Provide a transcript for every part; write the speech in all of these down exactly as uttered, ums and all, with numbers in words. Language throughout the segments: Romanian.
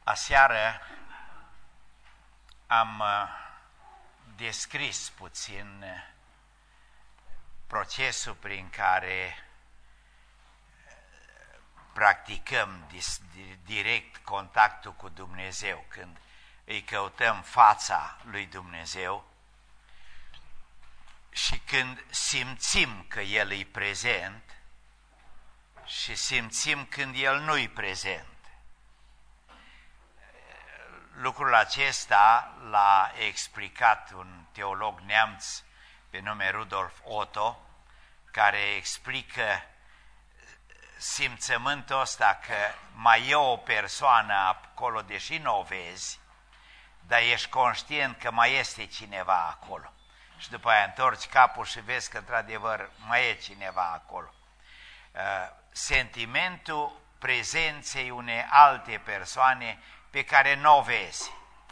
Aseară am descris puțin procesul prin care practicăm direct contactul cu Dumnezeu, când îi căutăm fața lui Dumnezeu și când simțim că El e prezent și simțim când El nu-i prezent. Lucrul acesta l-a explicat un teolog neamț pe nume Rudolf Otto, care explică simțământul ăsta că mai e o persoană acolo, deși nu o vezi, dar ești conștient că mai este cineva acolo. Și după aia întorci capul și vezi că într-adevăr mai e cineva acolo. Sentimentul prezenței unei alte persoane pe care nu o vezi.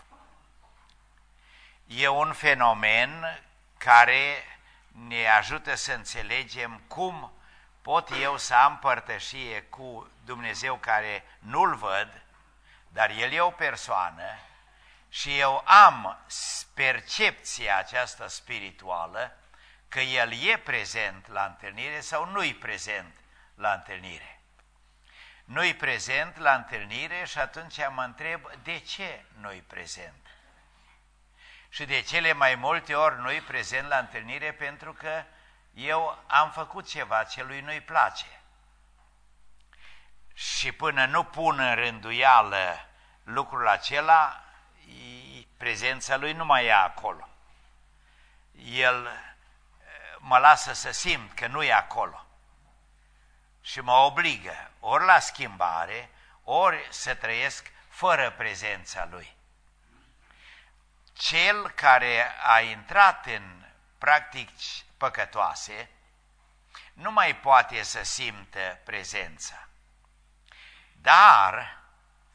E un fenomen care ne ajută să înțelegem cum pot eu să am părtășie cu Dumnezeu care nu-L văd, dar El e o persoană și eu am percepția aceasta spirituală că El e prezent la întâlnire sau nu-i prezent la întâlnire. Nu-i prezent la întâlnire și atunci mă întreb de ce nu-i prezent. Și de cele mai multe ori nu-i prezent la întâlnire pentru că eu am făcut ceva ce lui nu-i place. Și până nu pun în rânduială lucrul acela, prezența lui nu mai e acolo. El mă lasă să simt că nu e acolo și mă obligă ori la schimbare, ori să trăiesc fără prezența lui. Cel care a intrat în practici păcătoase nu mai poate să simtă prezența. Dar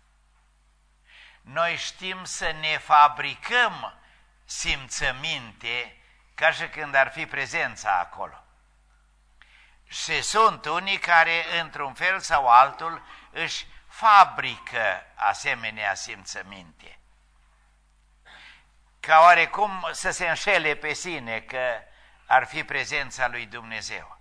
noi știm să ne fabricăm simțăminte ca și când ar fi prezența acolo. Și sunt unii care, într-un fel sau altul, își fabrică asemenea simțăminte. Ca oarecum să se înșele pe sine că ar fi prezența lui Dumnezeu.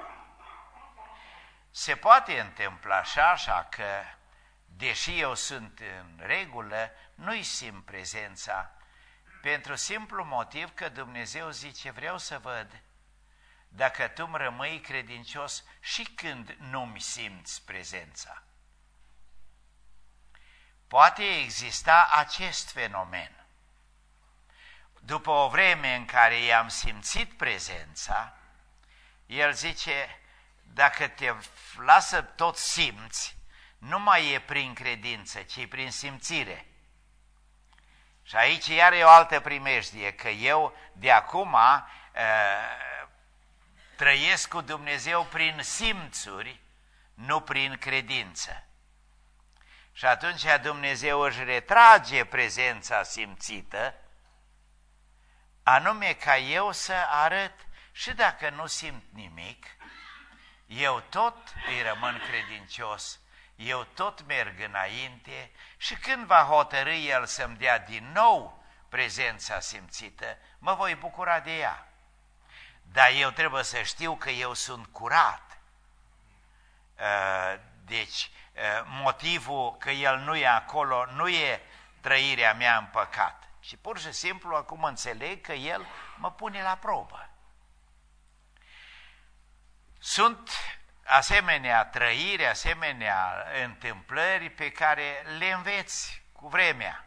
Se poate întâmpla și așa că, deși eu sunt în regulă, nu-i simt prezența, pentru simplu motiv că Dumnezeu zice, vreau să văd dacă tu îmi rămâi credincios și când nu-mi simți prezența. Poate exista acest fenomen. După o vreme în care i-am simțit prezența, El zice, dacă te lasă tot simți, nu mai e prin credință, ci prin simțire. Și aici iar e o altă primejdie, că eu de acum uh, trăiesc cu Dumnezeu prin simțuri, nu prin credință. Și atunci Dumnezeu își retrage prezența simțită, anume ca eu să arăt, și dacă nu simt nimic, eu tot îi rămân credincios, eu tot merg înainte și când va hotărâi El să-mi dea din nou prezența simțită, mă voi bucura de ea. Dar eu trebuie să știu că eu sunt curat. Deci motivul că El nu e acolo nu e trăirea mea în păcat. Și pur și simplu acum înțeleg că El mă pune la probă. Sunt asemenea trăiri, asemenea întâmplări pe care le înveți cu vremea.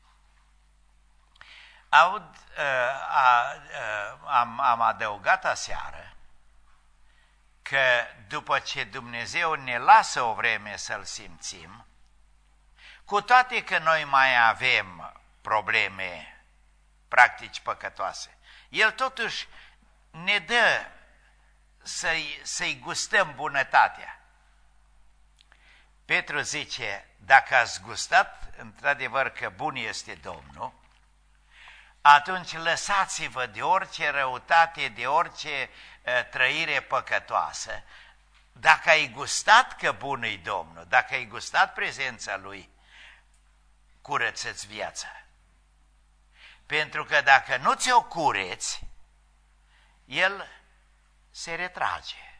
Aud, a, a, am, am adăugat aseară că după ce Dumnezeu ne lasă o vreme să-L simțim, cu toate că noi mai avem probleme, practici păcătoase, El totuși ne dă să-i, să-i gustăm bunătatea. Petru zice, dacă ați gustat într-adevăr că bun este Domnul, atunci lăsați-vă de orice răutate, de orice uh, trăire păcătoasă. Dacă ai gustat că bun e Domnul, dacă ai gustat prezența Lui, curăță-ți viața. Pentru că dacă nu ți-o cureți, el se retrage.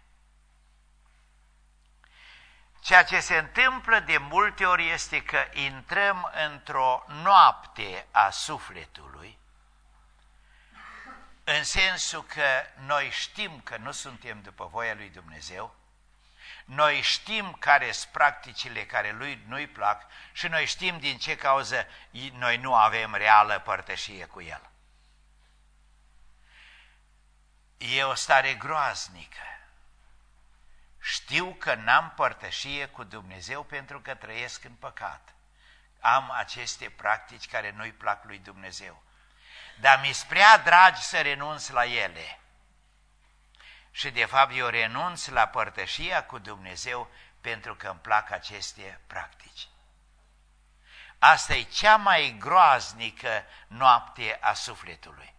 Ceea ce se întâmplă de multe ori este că intrăm într-o noapte a sufletului, în sensul că noi știm că nu suntem după voia lui Dumnezeu, noi știm care sunt practicile care lui nu-i plac și noi știm din ce cauză noi nu avem reală părtășie cu el. E o stare groaznică. Știu că n-am părtășie cu Dumnezeu pentru că trăiesc în păcat. Am aceste practici care nu-i plac lui Dumnezeu. Dar mi-s prea dragi să renunț la ele. Și de fapt eu renunț la părtășia cu Dumnezeu pentru că îmi plac aceste practici. Asta e cea mai groaznică noapte a sufletului.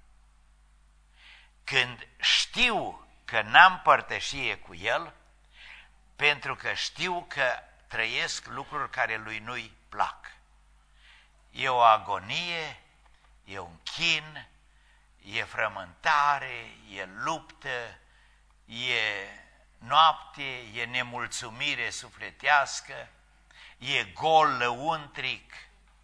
Când știu că n-am părtășie cu El, pentru că știu că trăiesc lucruri care lui nu-i plac. E o agonie, e un chin, e frământare, e luptă, e noapte, e nemulțumire sufletească, e gol lăuntric.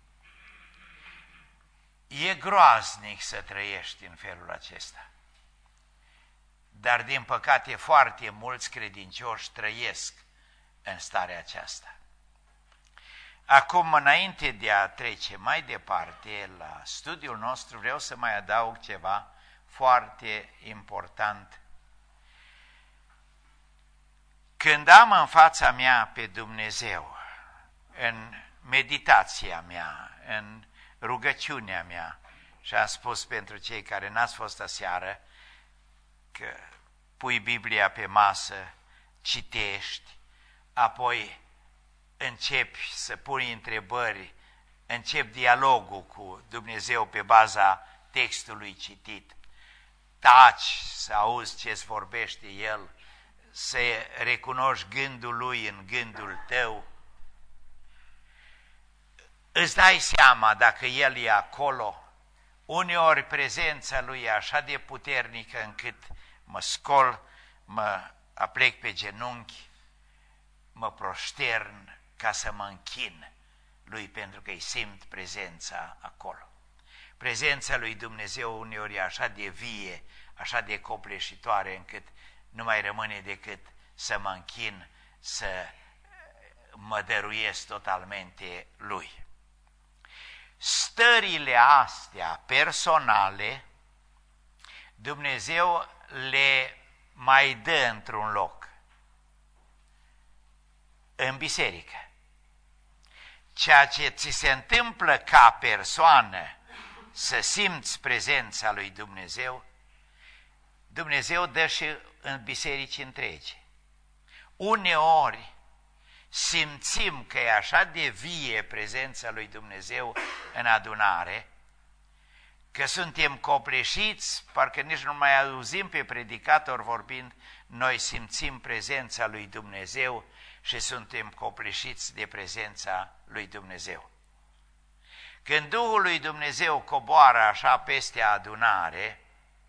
E groaznic să trăiești în felul acesta. Dar din păcate foarte mulți credincioși trăiesc în starea aceasta. Acum, înainte de a trece mai departe la studiul nostru, vreau să mai adaug ceva foarte important. Când am în fața mea pe Dumnezeu, în meditația mea, în rugăciunea mea, și am spus pentru cei care n-ați fost aseară, că pui Biblia pe masă, citești, apoi începi să pui întrebări, începi dialogul cu Dumnezeu pe baza textului citit, taci să auzi ce-ți vorbește El, să recunoști gândul Lui în gândul tău, îți dai seama dacă El e acolo. Uneori prezența Lui e așa de puternică încât mă scol, mă aplec pe genunchi, mă proștern ca să mă închin Lui pentru că îi simt prezența acolo. Prezența Lui Dumnezeu uneori e așa de vie, așa de copleșitoare încât nu mai rămâne decât să mă închin, să mă dăruiesc totalmente Lui. Stările astea personale, Dumnezeu le mai dă într-un loc, în biserică. Ceea ce ți se întâmplă ca persoană, să simți prezența lui Dumnezeu, Dumnezeu dă și în biserici întregi. Uneori simțim că e așa de vie prezența lui Dumnezeu în adunare, că suntem copleșiți, parcă nici nu mai auzim pe predicator vorbind, noi simțim prezența lui Dumnezeu și suntem copleșiți de prezența lui Dumnezeu. Când Duhul lui Dumnezeu coboară așa peste adunare,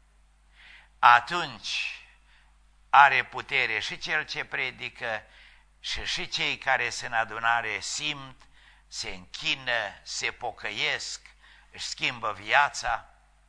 atunci are putere și cel ce predică și și cei care sunt în adunare simt, se închină, se pocăiesc, își schimbă viața.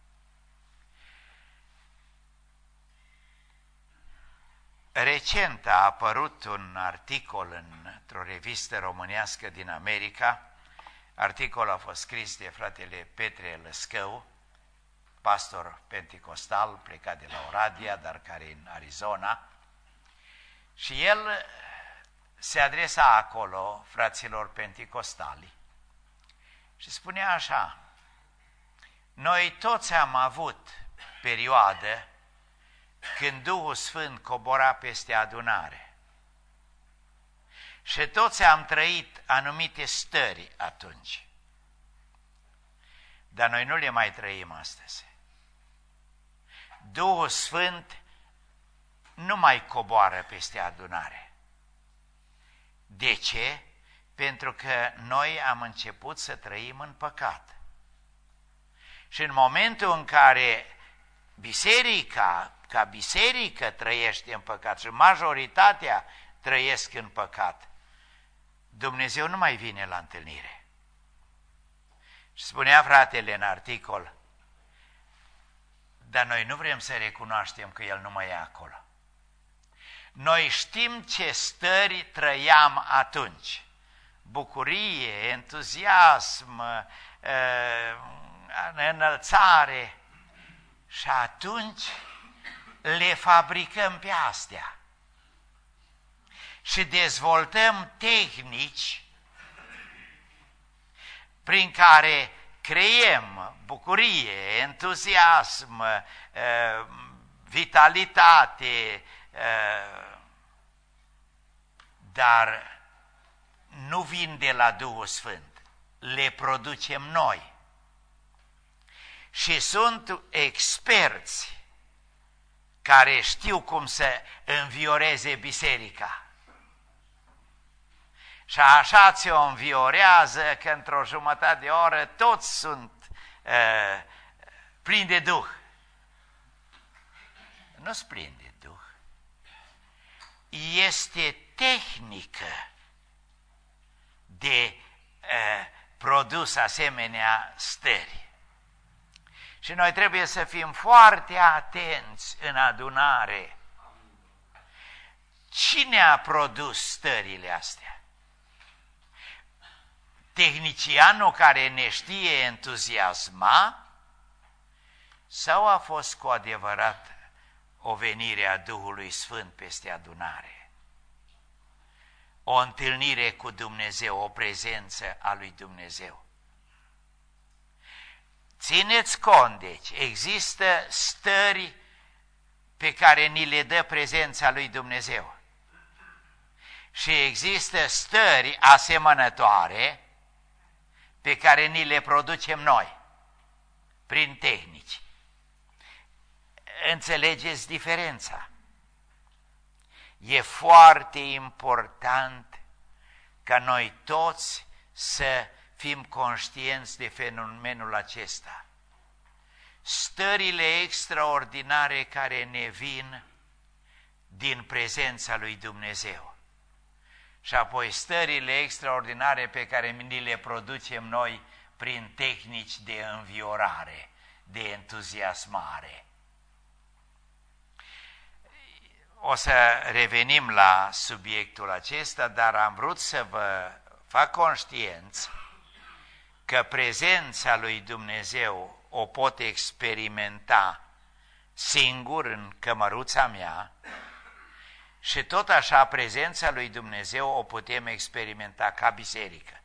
Recent a apărut un articol într-o revistă românească din America. Articolul a fost scris de fratele Petre Lăscău, pastor penticostal plecat de la Oradea, dar care e în Arizona. Și el se adresa acolo fraților penticostali și spunea așa: noi toți am avut perioadă când Duhul Sfânt cobora peste adunare și toți am trăit anumite stări atunci, dar noi nu le mai trăim astăzi. Duhul Sfânt nu mai coboară peste adunare. De ce? Pentru că noi am început să trăim în păcat. Și în momentul în care biserica, ca biserică trăiește în păcat și majoritatea trăiesc în păcat, Dumnezeu nu mai vine la întâlnire. Și spunea fratele în articol, dar noi nu vrem să recunoaștem că El nu mai e acolo. Noi știm ce stări trăiam atunci. Bucurie, entuziasm, înălțare. Și atunci le fabricăm pe astea. Și dezvoltăm tehnici prin care creiem bucurie, entuziasm, vitalitate, dar nu vin de la Duhul Sfânt, le producem noi. Și sunt experți care știu cum să învioreze biserica. Și așa ți-o înviorează că într-o jumătate de oră toți sunt uh, plini de Duh. Nu-s plini de Duh. Este tehnică de uh, produs asemenea stări. Și noi trebuie să fim foarte atenți în adunare. Cine a produs stările astea? Tehnicianul care ne știe entuziasma sau a fost cu adevărat o venire a Duhului Sfânt peste adunare? O întâlnire cu Dumnezeu, o prezență a lui Dumnezeu. Țineți cont, deci, există stări pe care ni le dă prezența lui Dumnezeu. Și există stări asemănătoare pe care ni le producem noi, prin tehnici. Înțelegeți diferența? E foarte important ca noi toți să fim conștienți de fenomenul acesta. Stările extraordinare care ne vin din prezența lui Dumnezeu. Și apoi stările extraordinare pe care ni le producem noi prin tehnici de înviorare, de entuziasmare. O să revenim la subiectul acesta, dar am vrut să vă fac conștienți că prezența lui Dumnezeu o pot experimenta singur în cămăruța mea și tot așa prezența lui Dumnezeu o putem experimenta ca biserică.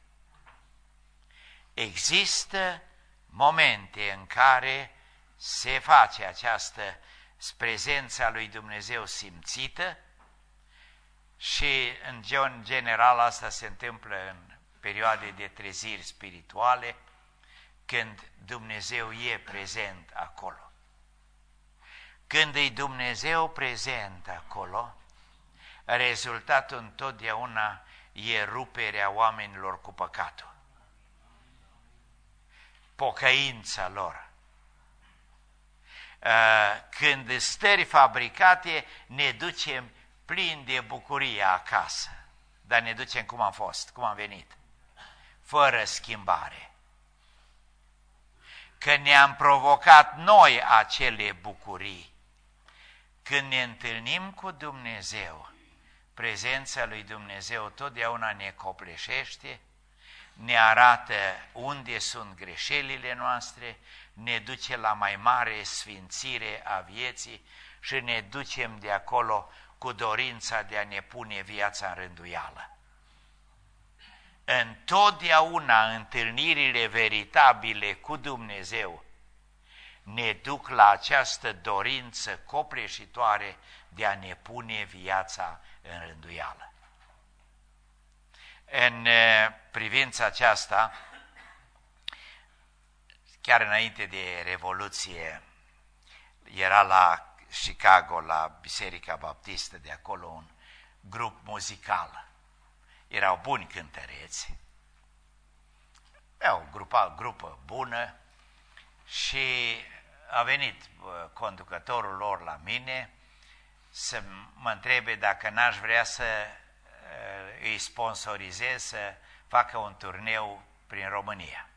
Există momente în care se face această prezența lui Dumnezeu simțită și în general asta se întâmplă în perioade de treziri spirituale, când Dumnezeu e prezent acolo. Când e Dumnezeu prezent acolo, rezultatul întotdeauna e ruperea oamenilor cu păcatul. Pocăința lor. Când stări fabricate, ne ducem plini de bucurie acasă, dar ne ducem cum am fost, cum am venit, fără schimbare. Că ne-am provocat noi acele bucurii. Când ne întâlnim cu Dumnezeu, prezența lui Dumnezeu totdeauna ne copleșește, ne arată unde sunt greșelile noastre, ne duce la mai mare sfințire a vieții și ne ducem de acolo cu dorința de a ne pune viața în rânduială. Întotdeauna întâlnirile veritabile cu Dumnezeu ne duc la această dorință copleșitoare de a ne pune viața în rânduială. În privința aceasta, chiar înainte de Revoluție, era la Chicago, la Biserica Baptistă de acolo, un grup muzical. erau buni cântăreți, erau o grupă, grupă bună și a venit conducătorul lor la mine să mă întrebe dacă n-aș vrea să îi sponsorizez să facă un turneu prin România.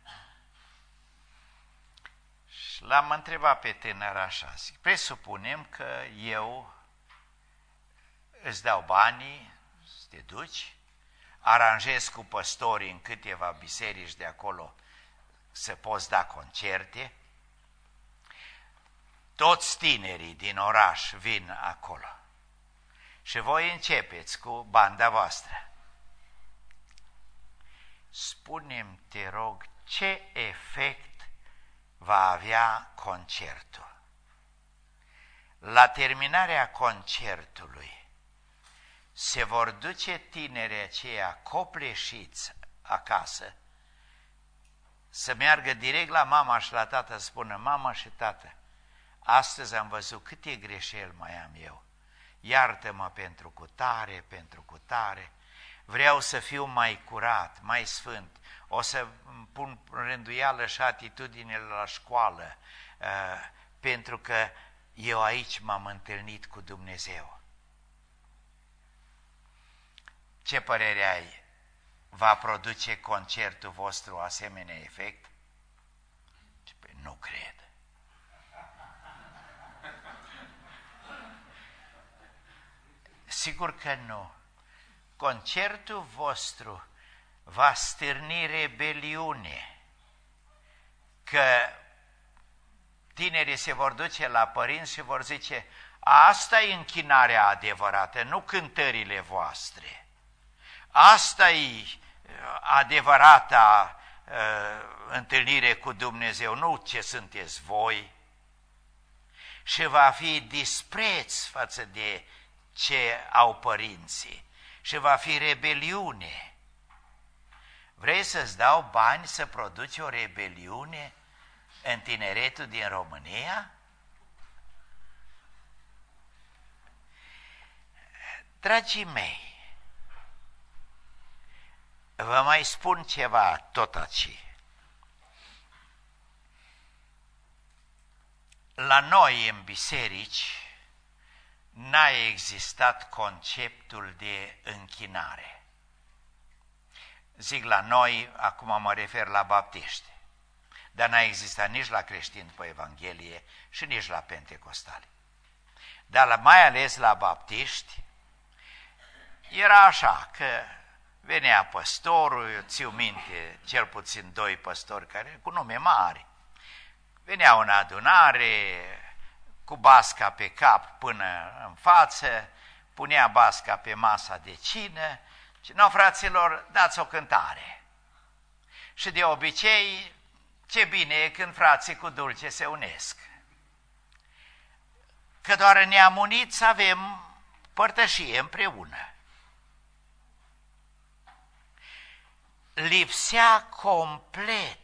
Și l-am întrebat pe tânăr așa, zic, presupunem că eu îți dau banii, să te duci, aranjez cu păstorii în câteva biserici de acolo să poți da concerte, toți tinerii din oraș vin acolo și voi începeți cu banda voastră. Spune-mi, te rog, ce efect va avea concertul? La terminarea concertului se vor duce tinerii aceia copleșiți acasă să meargă direct la mama și la tată, să spună, mama și tată, astăzi am văzut câte greșeli mai am eu, iartă-mă pentru cutare, pentru cutare, vreau să fiu mai curat, mai sfânt, o să pun rânduială și atitudinile la școală, pentru că eu aici m-am întâlnit cu Dumnezeu. Ce părere ai? Va produce concertul vostru asemenea efect? Păi nu cred. Sigur că nu. Concertul vostru va stârni rebeliune, că tinerii se vor duce la părinți și vor zice, asta e închinarea adevărată, nu cântările voastre. Asta e adevărata uh, întâlnire cu Dumnezeu, nu ce sunteți voi. Și va fi dispreț față de ce au părinții și va fi rebeliune. Vrei să-ți dau bani să produci o rebeliune în tineretul din România? Dragii mei, vă mai spun ceva tot aici. La noi în biserici n-a existat conceptul de închinare. Zic la noi, acum mă refer la baptiști, dar n-a existat nici la creștini pe Evanghelie și nici la pentecostali. Dar mai ales la baptiști era așa că venea păstorul, eu țiu minte cel puțin doi păstori care cu nume mari, veneau în adunare cu basca pe cap până în față, punea basca pe masa de cină și, no, fraților, dați o cântare. Și de obicei, ce bine e când frații cu dulce se unesc. Că doar ne-am unit să avem părtășie împreună. Lipsea complet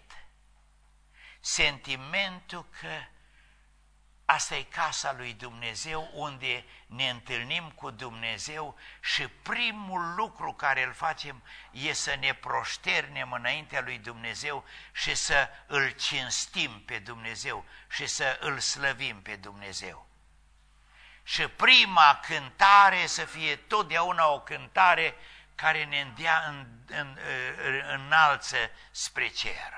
sentimentul că asta e casa lui Dumnezeu, unde ne întâlnim cu Dumnezeu și primul lucru care îl facem e să ne proșternem înaintea lui Dumnezeu și să îl cinstim pe Dumnezeu și să îl slăvim pe Dumnezeu. Și prima cântare să fie totdeauna o cântare care ne îndea în, în, în, înalță spre cer.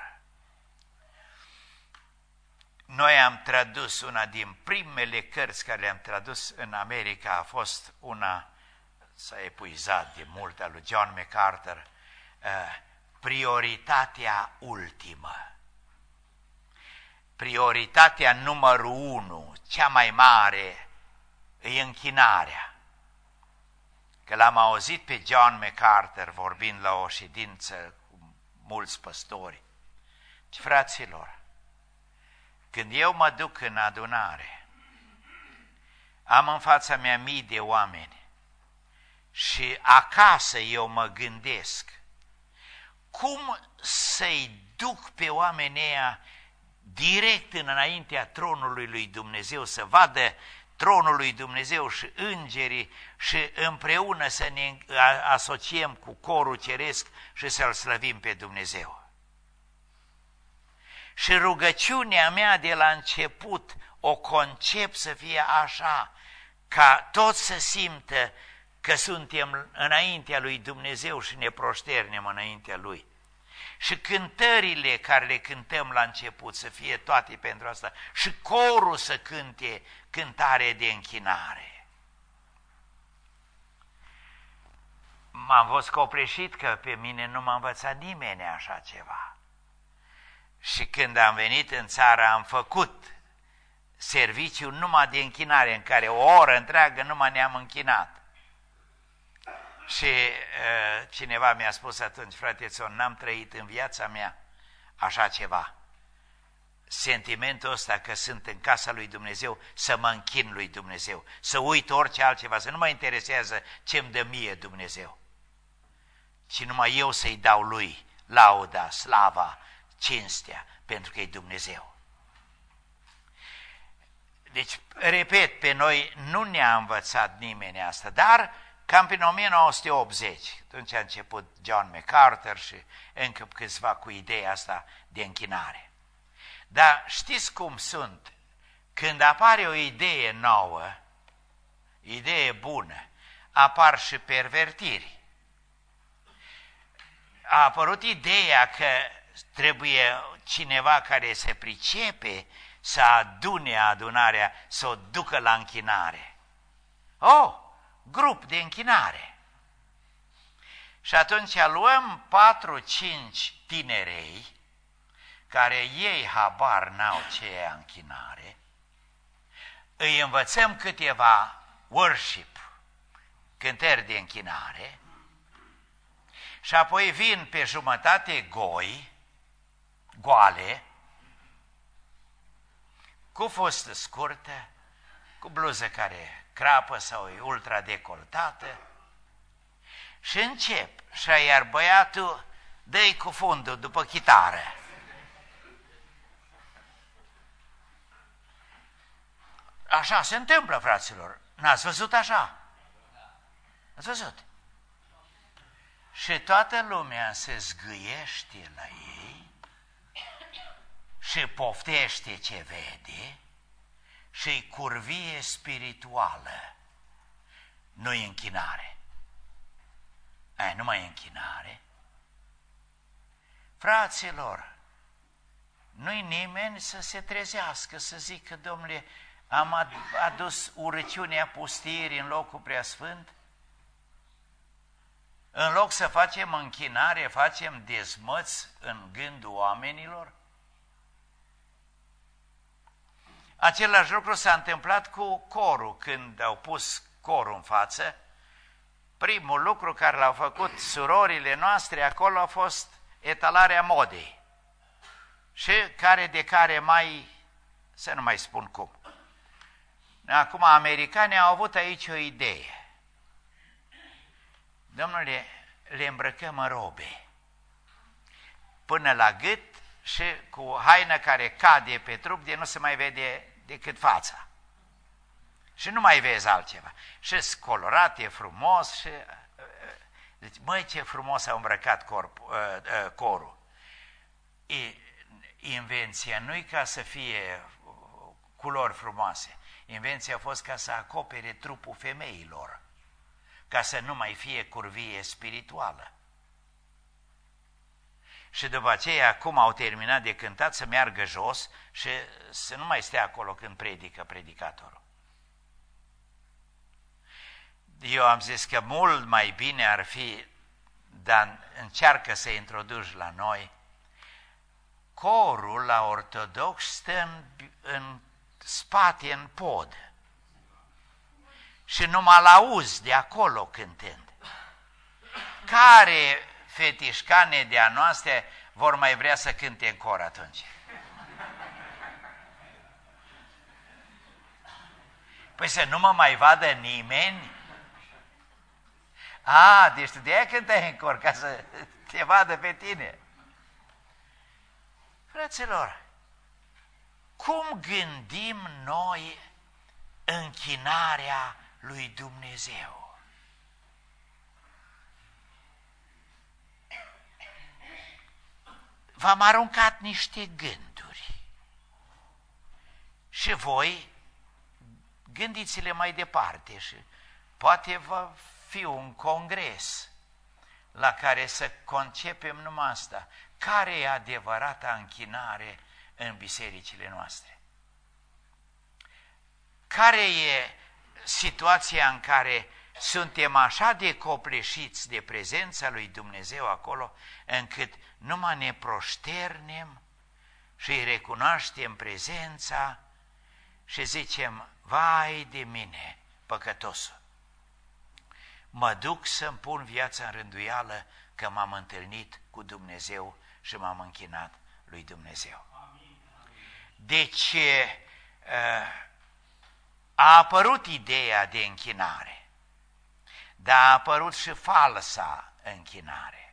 Noi am tradus, una din primele cărți care le-am tradus în America a fost una, s-a epuizat de mult, a lui John MacArthur, Prioritatea ultimă. Prioritatea numărul unu, cea mai mare, e închinarea. Că l-am auzit pe John MacArthur vorbind la o ședință cu mulți păstori. Și, fraților, când eu mă duc în adunare, am în fața mea mii de oameni și acasă eu mă gândesc cum să-i duc pe oamenii ăia direct înaintea tronului lui Dumnezeu să vadă tronul lui Dumnezeu și îngerii și împreună să ne asociem cu corul ceresc și să-L slăvim pe Dumnezeu. Și rugăciunea mea de la început o concep să fie așa, ca toți să simtă că suntem înaintea lui Dumnezeu și ne proșternem înaintea Lui. Și cântările care le cântăm la început să fie toate pentru asta și corul să cânte cântare de închinare. M-am fost copleșit că pe mine nu m-a învățat nimeni așa ceva. Și când am venit în țară am făcut serviciu numai de închinare, în care o oră întreagă numai ne-am închinat. Și uh, cineva mi-a spus atunci, frate Țon, n-am trăit în viața mea așa ceva. Sentimentul ăsta că sunt în casa lui Dumnezeu, să mă închin lui Dumnezeu, să uit orice altceva, să nu mă interesează ce-mi dă mie Dumnezeu, ci numai eu să-i dau lui lauda, slava, cinstea, pentru că e Dumnezeu. Deci, repet, pe noi nu ne-a învățat nimeni asta, dar cam prin o mie nouă sute optzeci, atunci a început John MacArthur și încă câțiva cu ideea asta de închinare. Dar știți cum sunt? Când apare o idee nouă, idee bună, apar și pervertiri. A apărut ideea că trebuie cineva care se pricepe să adune adunarea, să o ducă la închinare. Oh, grup de închinare. Și atunci luăm patru, cinci tinerei, care ei habar n-au ce e închinare, îi învățăm câteva worship, cântări de închinare, și apoi vin pe jumătate goi, goale, cu fustă scurtă, cu bluză care crapă sau e ultra decoltată, și încep, și iar băiatul dă-i cu fundul după chitară. Așa se întâmplă, fraților. N-ați văzut așa? Ați văzut? Și toată lumea se zgâiește la ei și poftește ce vede și-i curvie spirituală. Nu-i închinare. Aia nu mai e închinare. Fraților, nu-i nimeni să se trezească, să zică, domnule, am adus urăciunea pustirii în locul preasfânt? În loc să facem închinare, facem dezmăți în gândul oamenilor? Același lucru s-a întâmplat cu corul. Când au pus corul în față, primul lucru care l-au făcut surorile noastre acolo a fost etalarea modei. Și care de care mai, să nu mai spun cum. Acum, americanii au avut aici o idee. Domnule, le îmbrăcăm în robe până la gât și cu haină care cade pe trup de nu se mai vede decât fața. Și nu mai vezi altceva. Și colorat, e frumos și... Deci, măi, ce frumos a îmbrăcat corp, uh, uh, corul. E, invenția nu-i ca să fie culori frumoase. Invenția a fost ca să acopere trupul femeilor, ca să nu mai fie curvie spirituală. Și după aceea, cum au terminat de cântat, să meargă jos și să nu mai stea acolo când predică predicatorul. Eu am zis că mult mai bine ar fi, dar încearcă să introduci la noi, corul la ortodox stă în, în spate, în pod. Și numai l-auzi de acolo cântând. Care fetișcane de-a noastre vor mai vrea să cânte în cor atunci? Păi să nu mă mai vadă nimeni? A, deci tu de-aia cântai în cor, ca să te vadă pe tine. Fraților, cum gândim noi închinarea lui Dumnezeu. V-am aruncat niște gânduri și voi gândiți-le mai departe și poate va fi un congres la care să concepem numai asta. Care e adevărata închinare în bisericile noastre? Care e situația în care suntem așa de copleșiți de prezența lui Dumnezeu acolo, încât numai ne proșternem și îi recunoaștem prezența și zicem, vai de mine, păcătosul, mă duc să-mi pun viața în rânduială că m-am întâlnit cu Dumnezeu și m-am închinat lui Dumnezeu. Deci a apărut ideea de închinare, dar a apărut și falsa închinare.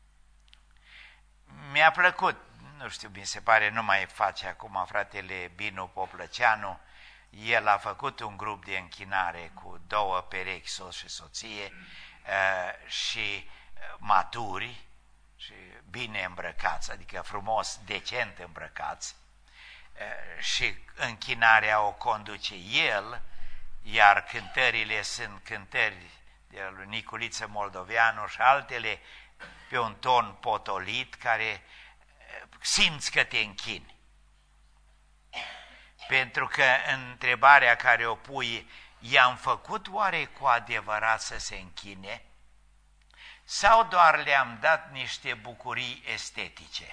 Mi-a plăcut, nu știu, mi se pare, nu mai face acum fratele Binu Poplăceanu, el a făcut un grup de închinare cu două perechi, soț și soție, și maturi și bine îmbrăcați, adică frumos, decent îmbrăcați, și închinarea o conduce el, iar cântările sunt cântări de lui Niculiță Moldoveanu și altele pe un ton potolit care simți că te închini. Pentru că întrebarea care o pui, i-am făcut oare cu adevărat să se închine? Sau doar le-am dat niște bucurii estetice?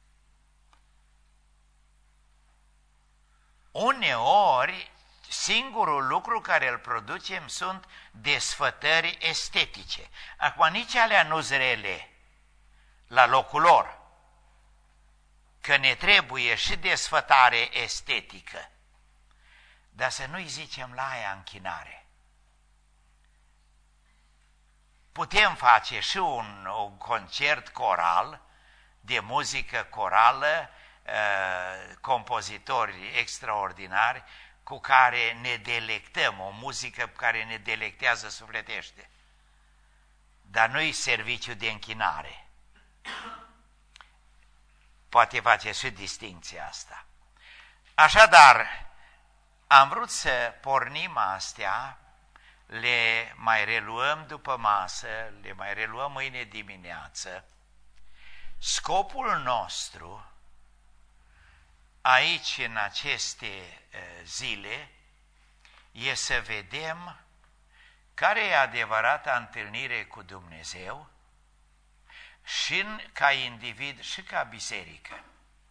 Uneori, singurul lucru care îl producem sunt desfătări estetice. Acum, nici alea nu-s rele la locul lor, că ne trebuie și desfătare estetică, dar să nu-i zicem la aia închinare. Putem face și un, un concert coral, de muzică corală, uh, compozitori extraordinari, cu care ne delectăm, o muzică care ne delectează sufletește. Dar nu-i serviciu de închinare. Poate face și distincția asta. Așadar, am vrut să pornim astea, le mai reluăm după masă, le mai reluăm mâine dimineață. Scopul nostru aici, în aceste zile, e să vedem care e adevărata întâlnire cu Dumnezeu și ca individ și ca biserică.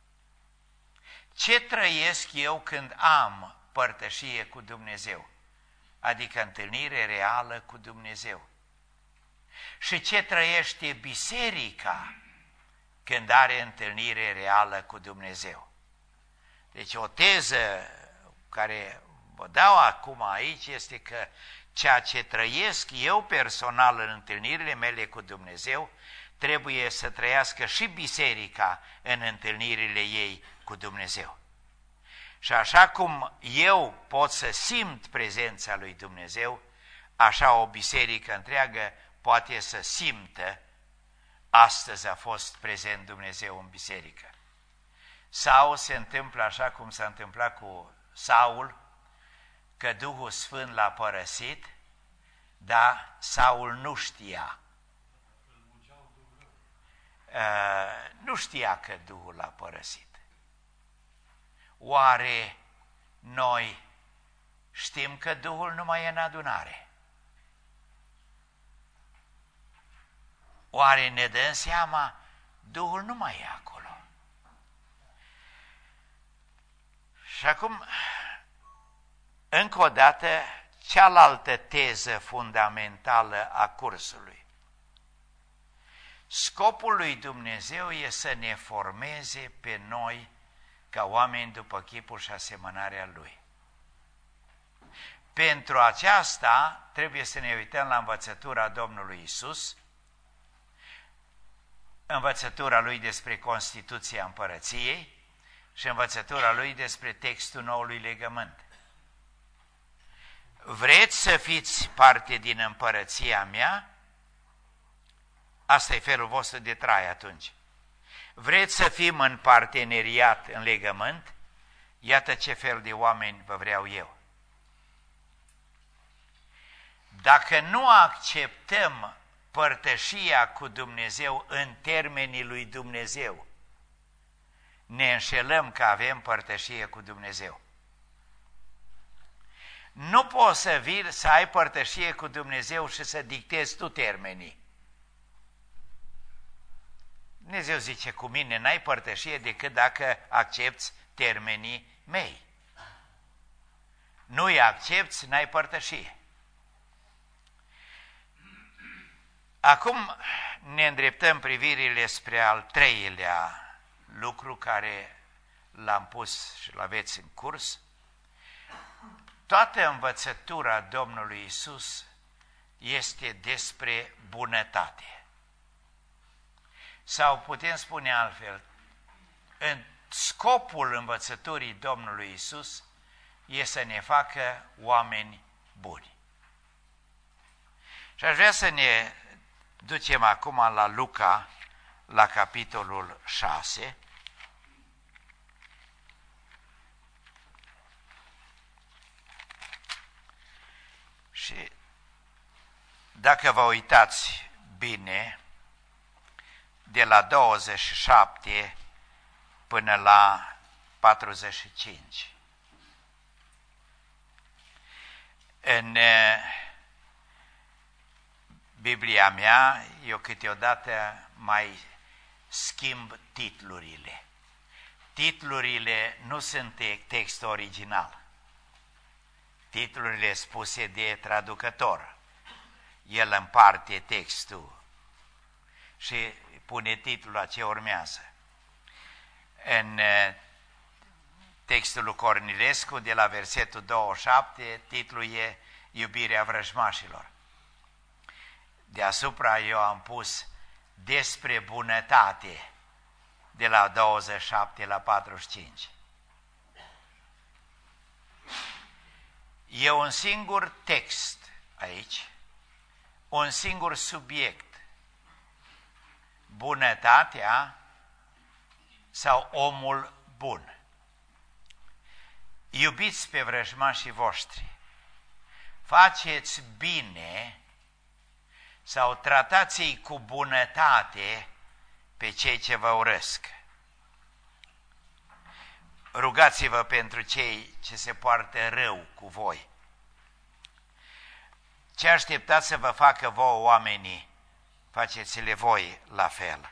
Ce trăiesc eu când am părtășie cu Dumnezeu, adică întâlnire reală cu Dumnezeu? Și ce trăiește biserica când are întâlnire reală cu Dumnezeu? Deci o teză care vă dau acum aici este că ceea ce trăiesc eu personal în întâlnirile mele cu Dumnezeu trebuie să trăiască și biserica în întâlnirile ei cu Dumnezeu. Și așa cum eu pot să simt prezența lui Dumnezeu, așa o biserică întreagă poate să simtă astăzi a fost prezent Dumnezeu în biserică. Sau se întâmplă așa cum s-a întâmplat cu Saul, că Duhul Sfânt l-a părăsit, dar Saul nu știa. Uh, nu știa că Duhul l-a părăsit. Oare noi știm că Duhul nu mai e în adunare? Oare ne dăm seama? Duhul nu mai e acolo. Și acum, încă o dată, cealaltă teză fundamentală a cursului. Scopul lui Dumnezeu e să ne formeze pe noi ca oameni după chipul și asemănarea Lui. Pentru aceasta trebuie să ne uităm la învățătura Domnului Isus, învățătura Lui despre Constituția Împărăției și învățătura Lui despre textul Noului Legământ. vreți să fiți parte din împărăția mea? Asta e felul vostru de trai atunci. Vreți să fim în parteneriat, în legământ? Iată ce fel de oameni vă vreau eu. Dacă nu acceptăm părtășia cu Dumnezeu în termenii lui Dumnezeu, ne înșelăm că avem părtășie cu Dumnezeu. Nu poți să vii să ai părtășie cu Dumnezeu și să dictezi tu termenii. Dumnezeu zice, cu mine n-ai părtășie decât dacă accepți termenii mei. Nu-i accepți, n-ai părtășie. Acum ne îndreptăm privirile spre al treilea lucru care l-am pus și l-aveți în curs. Toată învățătura Domnului Iisus este despre bunătate. Sau putem spune altfel, în scopul învățăturii Domnului Iisus e să ne facă oameni buni. Și aș vrea să ne ducem acum la Luca, la capitolul șase. Și dacă vă uitați bine, de la douăzeci și șapte până la patruzeci și cinci. În Biblia mea, eu câteodată mai schimb titlurile. Titlurile nu sunt text original. Titlurile spuse de traducător. El împarte textul și pune titlul la ce urmează. În textul lui Cornilescu, de la versetul douăzeci și șapte, titlul e Iubirea vrăjmașilor. Deasupra eu am pus despre bunătate, de la douăzeci și șapte la patruzeci și cinci. E un singur text aici, un singur subiect. Bunătatea sau omul bun. Iubiți pe vrăjmașii voștri, faceți bine sau tratați-i cu bunătate pe cei ce vă urăsc. Rugați-vă pentru cei ce se poartă rău cu voi. Ce așteptați să vă facă vouă oamenii, faceți-le voi la fel.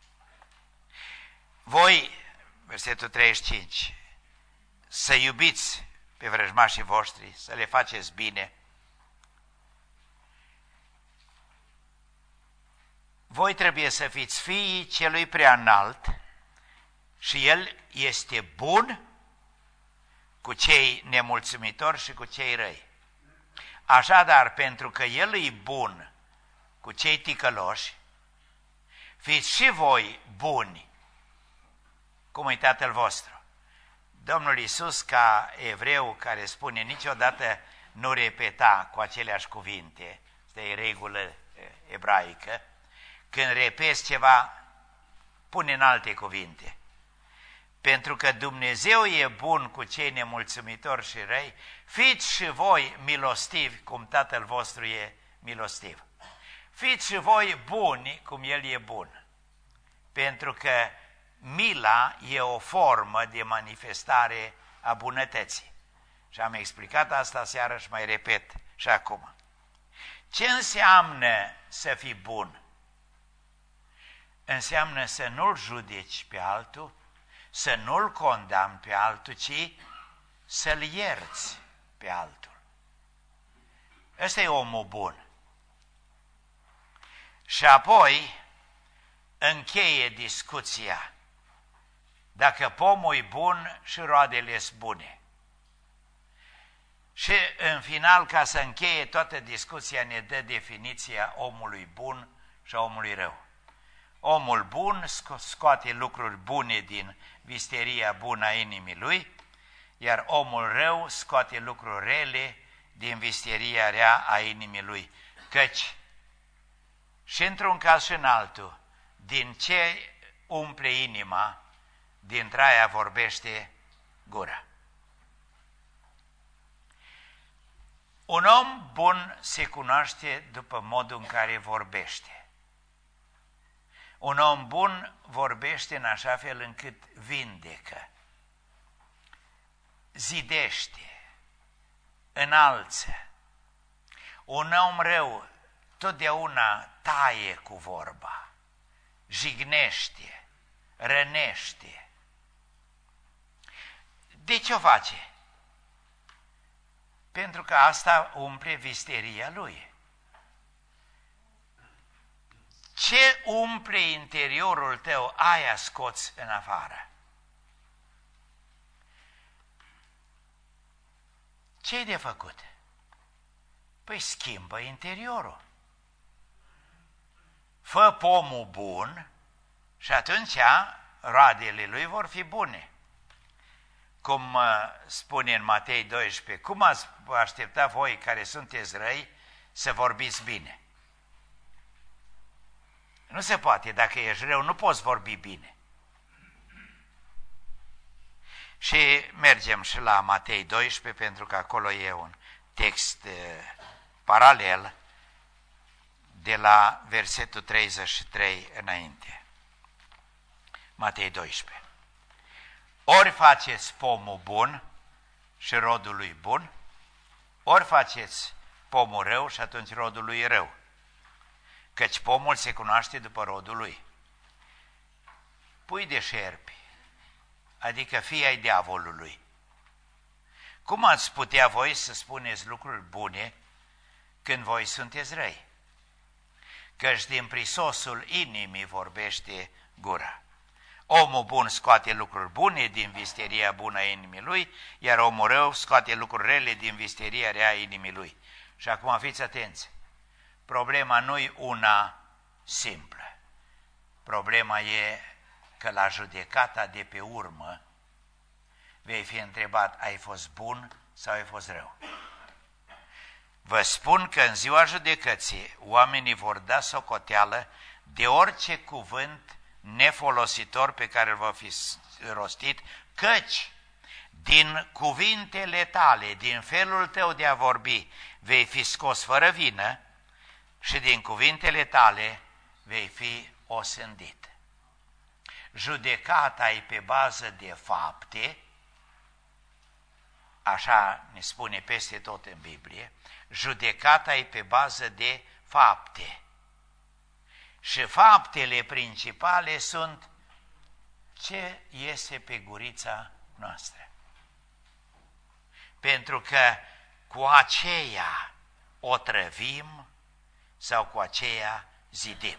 Voi, versetul treizeci și cinci, să iubiți pe vrăjmașii voștri, să le faceți bine. Voi trebuie să fiți fiii celui prea înalt și el este bun cu cei nemulțumitori și cu cei răi. Așadar, pentru că el e bun cu cei ticăloși, fiți și voi buni, cum e Tatăl vostru. Domnul Iisus, ca evreu care spune niciodată nu repeta cu aceleași cuvinte, asta e regulă ebraică, când repezi ceva, pune în alte cuvinte. Pentru că Dumnezeu e bun cu cei nemulțumitori și răi, fiți și voi milostivi cum Tatăl vostru e milostiv. Fiți și voi buni cum El e bun. Pentru că mila e o formă de manifestare a bunătății. Și am explicat asta seară și mai repet și acum. Ce înseamnă să fii bun? Înseamnă să nu-l judeci pe altul, să nu-l condamni pe altul, ci să-l ierți pe altul. Ăsta e omul bun. Și apoi încheie discuția dacă pomul e bun și roadele sunt bune. Și în final, ca să încheie toată discuția, ne dă definiția omului bun și a omului rău. Omul bun scoate lucruri bune din visteria bună a inimii lui, iar omul rău scoate lucruri rele din vistieria rea a inimii lui, căci și într-un caz și în altul, din ce umple inima, dintre aia vorbește gura. Un om bun se cunoaște după modul în care vorbește. Un om bun vorbește în așa fel încât vindecă, zidește, înalță. Un om rău totdeauna taie cu vorba, jignește, rănește. De ce o face? Pentru că asta umple visteria lui. Ce umple interiorul tău, aia scoți în afară. Ce-i de făcut? Păi schimbă interiorul. Fă pomul bun și atunci roadele lui vor fi bune. Cum spune în Matei doisprezece, cum ați aștepta voi care sunteți răi să vorbiți bine? Nu se poate, dacă ești rău, nu poți vorbi bine. Și mergem și la Matei doisprezece, pentru că acolo e un text paralel de la versetul treizeci și trei înainte. Matei doisprezece. Ori faceți pomul bun și rodul lui bun, ori faceți pomul rău și atunci rodul lui e rău. Căci pomul se cunoaște după rodul lui. Pui de șerpi, adică fii ai diavolului. Cum ați putea voi să spuneți lucruri bune când voi sunteți răi? Căci din prisosul inimii vorbește gura. Omul bun scoate lucruri bune din visteria bună a inimii lui, iar omul rău scoate lucruri rele din visteria rea a inimii lui. Și acum fiți atenți, problema nu-i una simplă. Problema e că la judecata de pe urmă vei fi întrebat, ai fost bun sau ai fost rău? Vă spun că în ziua judecății oamenii vor da socoteală de orice cuvânt nefolositor pe care îl va fi rostit, căci din cuvintele tale, din felul tău de a vorbi, vei fi scos fără vină și din cuvintele tale vei fi osândit. Judecata e pe bază de fapte, așa ne spune peste tot în Biblie, judecata e pe bază de fapte. Și faptele principale sunt ce iese pe gurița noastră. Pentru că cu aceea o trăvim sau cu aceea zidim.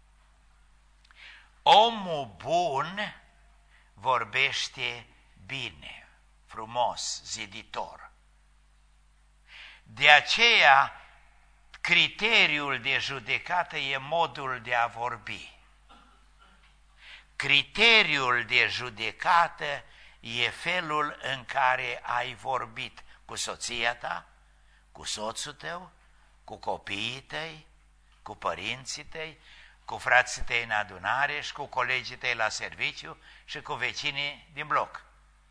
Omul bun vorbește bine, frumos, ziditor. De aceea, criteriul de judecată e modul de a vorbi. Criteriul de judecată e felul în care ai vorbit cu soția ta, cu soțul tău, cu copiii tăi, cu părinții tăi, cu frații tăi în adunare și cu colegii tăi la serviciu și cu vecinii din bloc.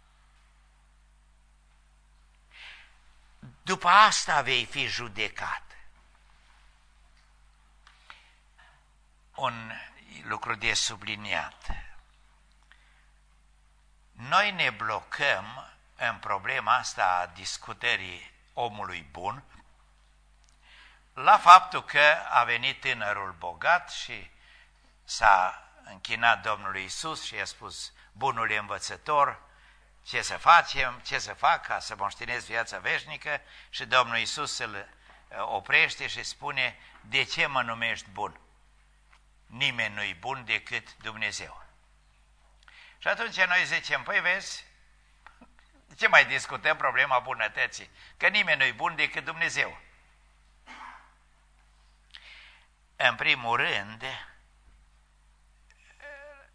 După asta vei fi judecat. Un lucru de subliniat. Noi ne blocăm în problema asta a discutării omului bun la faptul că a venit tânărul bogat și s-a închinat Domnului Iisus și i-a spus, bunul învățător, ce să facem, ce să fac ca să moștenesc viața veșnică, și Domnul Iisus îl oprește și spune, de ce mă numești bun? Nimeni nu-i bun decât Dumnezeu. Și atunci noi zicem, păi vezi, de ce mai discutăm problema bunătății? Că nimeni nu-i bun decât Dumnezeu. În primul rând,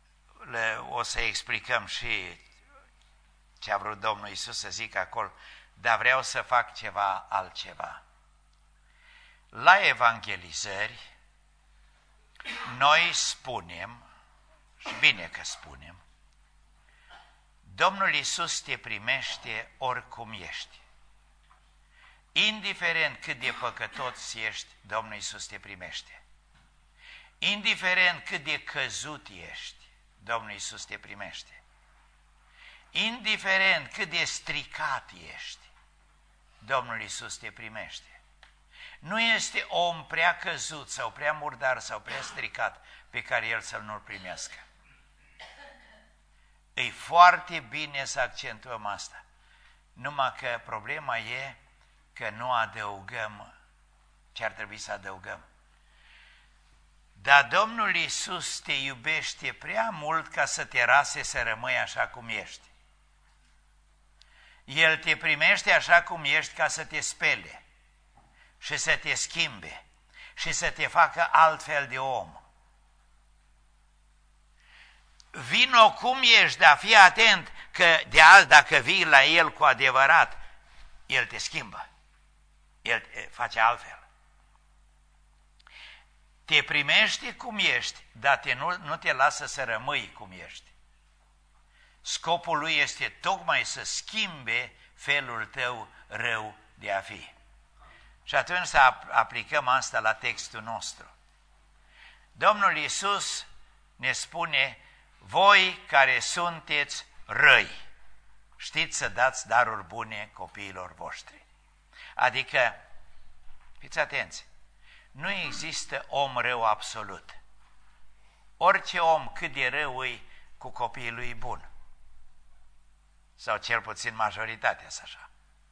o să explicăm și ce a vrut Domnul Iisus să zică acolo, dar vreau să fac ceva altceva. La evangelizări, noi spunem, și bine că spunem, Domnul Iisus te primește oricum ești. Indiferent cât de păcătos ești, Domnul Iisus te primește. Indiferent cât de căzut ești, Domnul Iisus te primește. Indiferent cât de stricat ești, Domnul Iisus te primește. Nu este om prea căzut sau prea murdar sau prea stricat pe care El să-l nu-l primească. E foarte bine să accentuăm asta. Numai că problema e că nu adăugăm ce ar trebui să adăugăm. Dar Domnul Iisus te iubește prea mult ca să te rase să rămâi așa cum ești. El te primește așa cum ești ca să te spele și să te schimbe și să te facă altfel de om. Vino cum ești, dar fii atent că de azi dacă vii la El cu adevărat, El te schimbă, El te face altfel. Te primește cum ești, dar te nu, nu te lasă să rămâi cum ești. Scopul Lui este tocmai să schimbe felul tău rău de a fi. Și atunci să aplicăm asta la textul nostru. Domnul Iisus ne spune, voi care sunteți răi, știți să dați daruri bune copiilor voștri. Adică, fiți atenți, nu există om rău absolut. Orice om cât de rău îi cu copiii lui e bun. Sau cel puțin majoritatea să așa.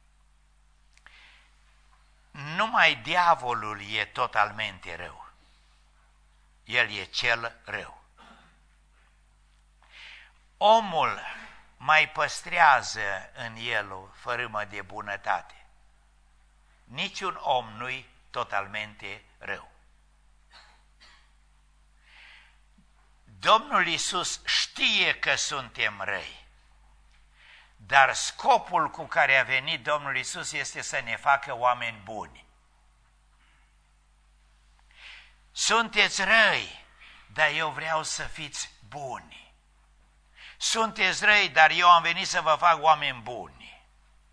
Numai diavolul e totalmente rău. El e cel rău. Omul mai păstrează în el o fărâmă de bunătate. Niciun om nu-i totalmente rău. Domnul Iisus știe că suntem răi, dar scopul cu care a venit Domnul Iisus este să ne facă oameni buni. Sunteți răi, dar eu vreau să fiți buni. Sunteți răi, dar eu am venit să vă fac oameni buni.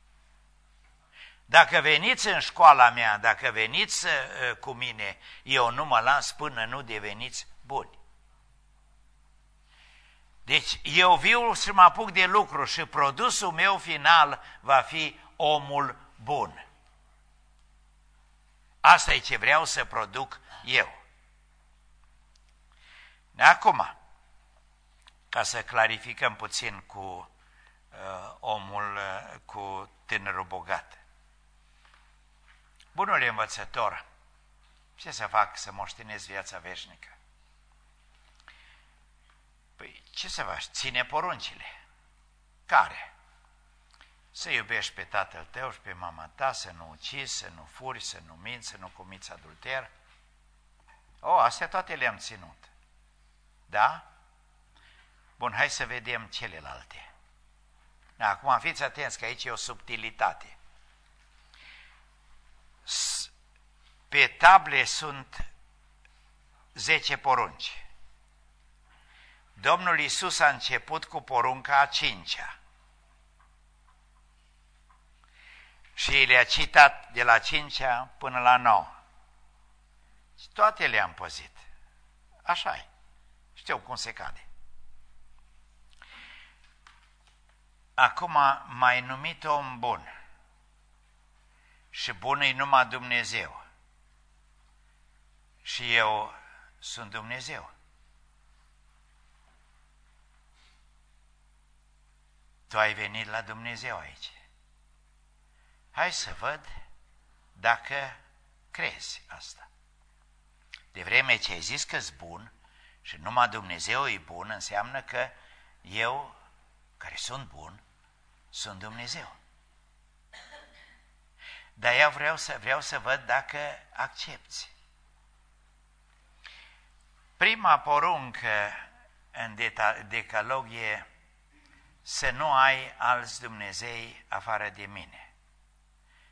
Dacă veniți în școala mea, dacă veniți uh, cu mine, eu nu mă las până nu deveniți buni. Deci eu viu și mă apuc de lucru și produsul meu final va fi omul bun. Asta e ce vreau să produc eu. Acum, ca să clarificăm puțin cu uh, omul, uh, cu tânărul bogat. Bunul învățător, ce să fac să moștenesc viața veșnică? Păi, ce să faci? Ține poruncile. Care? Să iubești pe tatăl tău și pe mama ta, să nu ucizi, să nu furi, să nu minți, să nu comiți adulter. O, astea toate le-am ținut. Da? Bun, hai să vedem celelalte. Acum fiți atenți că aici e o subtilitate. Pe table sunt zece porunci. Domnul Iisus a început cu porunca a cincea. Și le-a citat de la cincea până la nouă. Și toate le-am păzit. Așa-i. Știu cum se cade. Acum m-ai numit om bun. Și bun e numai Dumnezeu. Și eu sunt Dumnezeu. Tu ai venit la Dumnezeu aici. Hai să văd dacă crezi asta. De vreme ce ai zis că-s bun și numai Dumnezeu e bun, înseamnă că eu, care sunt bun, sunt Dumnezeu. Dar eu vreau să, vreau să văd dacă accepți. Prima poruncă în decalog e să nu ai alți Dumnezei afară de mine.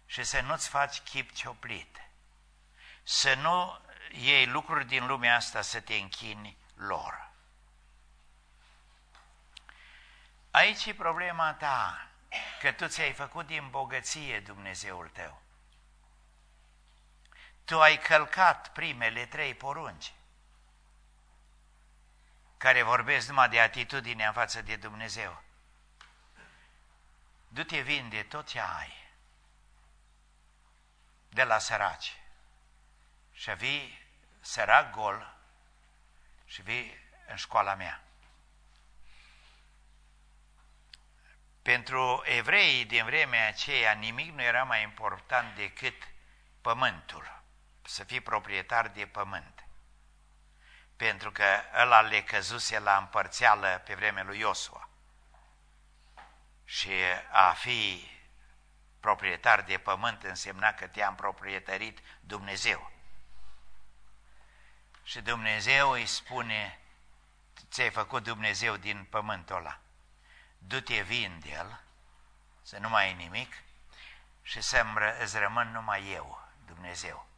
și să nu-ți faci chip cioplit, să nu iei lucruri din lumea asta să te închini lor. Aici e problema ta, că tu ți-ai făcut din bogăție Dumnezeul tău. Tu ai călcat primele trei porunci, care vorbesc numai de atitudinea față de Dumnezeu. Du-te, vinde tot ce ai de la săraci și vii sărac gol și vii în școala mea. Pentru evreii din vremea aceea nimic nu era mai important decât pământul, să fii proprietar de pământ. Pentru că ăla le căzuse la împărțeală pe vremea lui Iosua. Și a fi proprietar de pământ însemna că te-a împroprietărit Dumnezeu. Și Dumnezeu îi spune, ți-ai făcut Dumnezeu din pământul ăla. Du-te, vinde-l, să nu mai ai nimic și să îți rămân numai eu, Dumnezeu.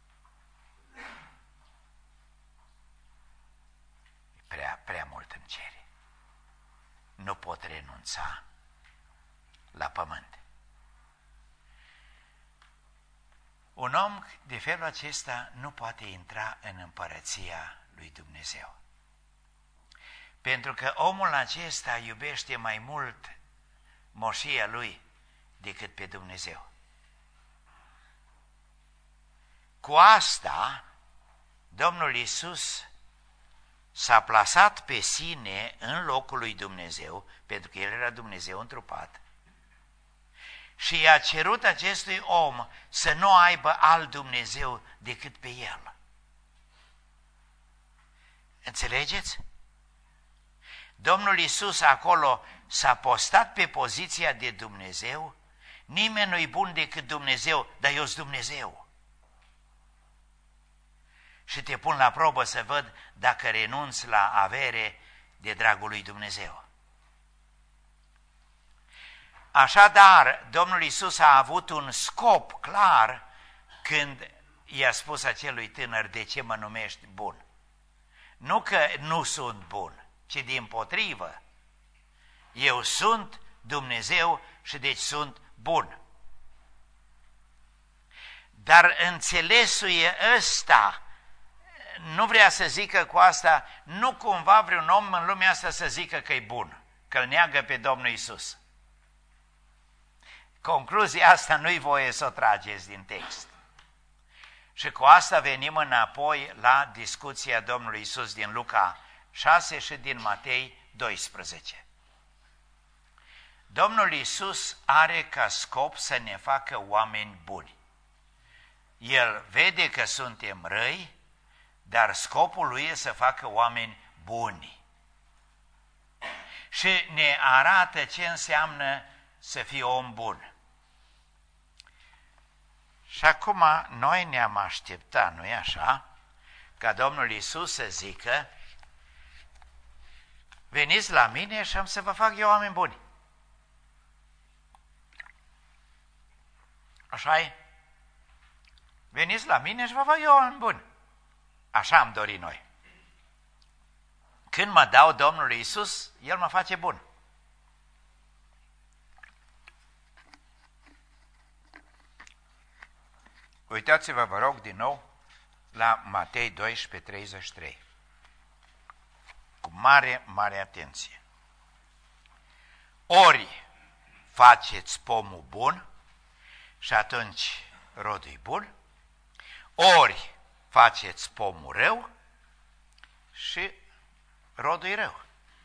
E prea, prea mult îmi cere. Nu pot renunța la pământ. Un om de felul acesta nu poate intra în împărăția lui Dumnezeu. Pentru că omul acesta iubește mai mult moșia lui decât pe Dumnezeu. Cu asta, Domnul Iisus s-a plasat pe sine în locul lui Dumnezeu, pentru că El era Dumnezeu întrupat, și i-a cerut acestui om să nu aibă alt Dumnezeu decât pe El. Înțelegeți? Domnul Iisus acolo s-a postat pe poziția de Dumnezeu. Nimeni nu-i bun decât Dumnezeu, dar eu sunt Dumnezeu. Și te pun la probă să văd dacă renunți la avere de dragul lui Dumnezeu. Așadar, Domnul Iisus a avut un scop clar când i-a spus acelui tânăr, de ce mă numești bun? Nu că nu sunt bun, ci dimpotrivă, eu sunt Dumnezeu și deci sunt bun. Dar înțelesul e ăsta, nu vrea să zică cu asta, nu cumva vreun om în lumea asta să zică că e bun, că îl neagă pe Domnul Iisus. Concluzia asta nu-i voie să o trageți din text. Și cu asta venim înapoi la discuția Domnului Iisus din Luca șase și din Matei doisprezece. Domnul Iisus are ca scop să ne facă oameni buni. El vede că suntem răi, dar scopul lui e să facă oameni buni. Și ne arată ce înseamnă să fii om bun. Și acum noi ne-am așteptat, nu-i așa, ca Domnul Iisus să zică, veniți la mine și am să vă fac eu oameni buni. Așa-i? Veniți la mine și vă fac eu oameni buni. Așa am dorit noi. Când mă dau Domnului Iisus, El mă face bun. Uitați-vă, vă rog, din nou, la Matei doisprezece, treizeci și trei. Cu mare, mare atenție. Ori faceți pomul bun și atunci rodul bun, ori faceți pomul rău și rodul rău.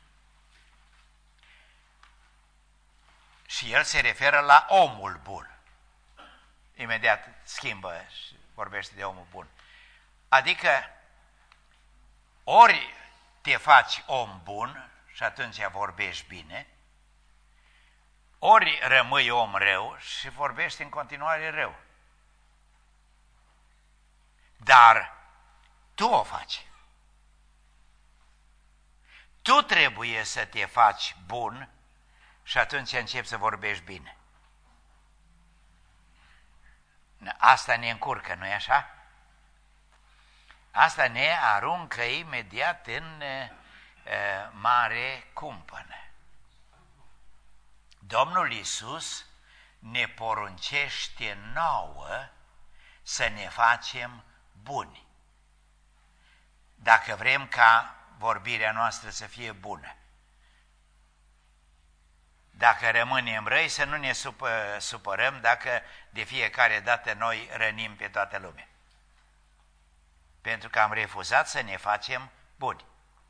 Și el se referă la omul bun. Imediat schimbă și vorbește de omul bun. Adică ori te faci om bun și atunci vorbești bine, ori rămâi om rău și vorbești în continuare rău. Dar tu o faci. Tu trebuie să te faci bun și atunci începi să vorbești bine. Asta ne încurcă, nu-i așa? Asta ne aruncă imediat în e, mare cumpănă. Domnul Iisus ne poruncește nouă să ne facem buni, dacă vrem ca vorbirea noastră să fie bună. Dacă rămânem răi, să nu ne supă, supărăm dacă de fiecare dată noi rănim pe toată lumea. Pentru că am refuzat să ne facem buni.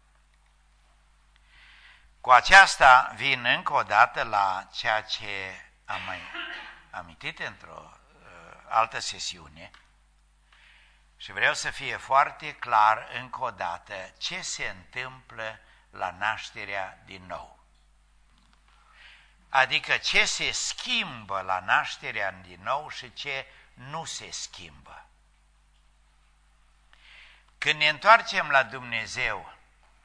Cu aceasta vin încă o dată la ceea ce am mai amintit într-o uh, altă sesiune și vreau să fie foarte clar încă o dată ce se întâmplă la nașterea din nou. Adică ce se schimbă la nașterea din nou și ce nu se schimbă. Când ne întoarcem la Dumnezeu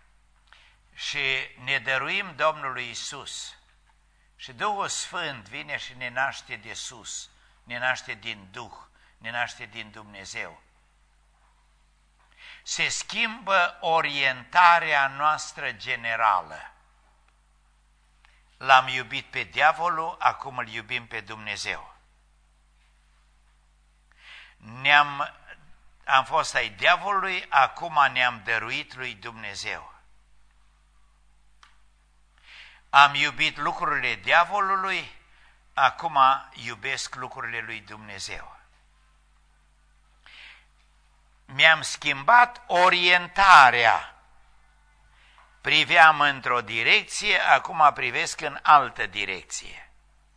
și ne dăruim Domnului Isus și Duhul Sfânt vine și ne naște de sus, ne naște din Duh, ne naște din Dumnezeu, se schimbă orientarea noastră generală. L-am iubit pe diavolul, acum îl iubim pe Dumnezeu. Ne-am, am fost ai diavolului, acum ne-am dăruit lui Dumnezeu. Am iubit lucrurile diavolului, acum iubesc lucrurile lui Dumnezeu. Mi-am schimbat orientarea. Priveam într-o direcție, acum privesc în altă direcție.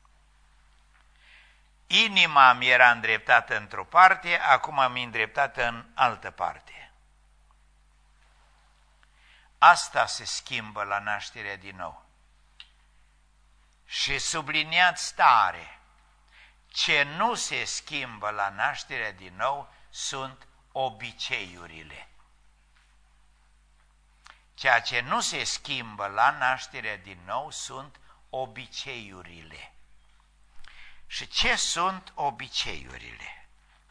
Inima mi era îndreptată într-o parte, acum mi-e îndreptată în altă parte. Asta se schimbă la nașterea din nou. Și subliniați tare, ce nu se schimbă la nașterea din nou sunt obiceiurile. Ceea ce nu se schimbă la nașterea din nou sunt obiceiurile. Și ce sunt obiceiurile?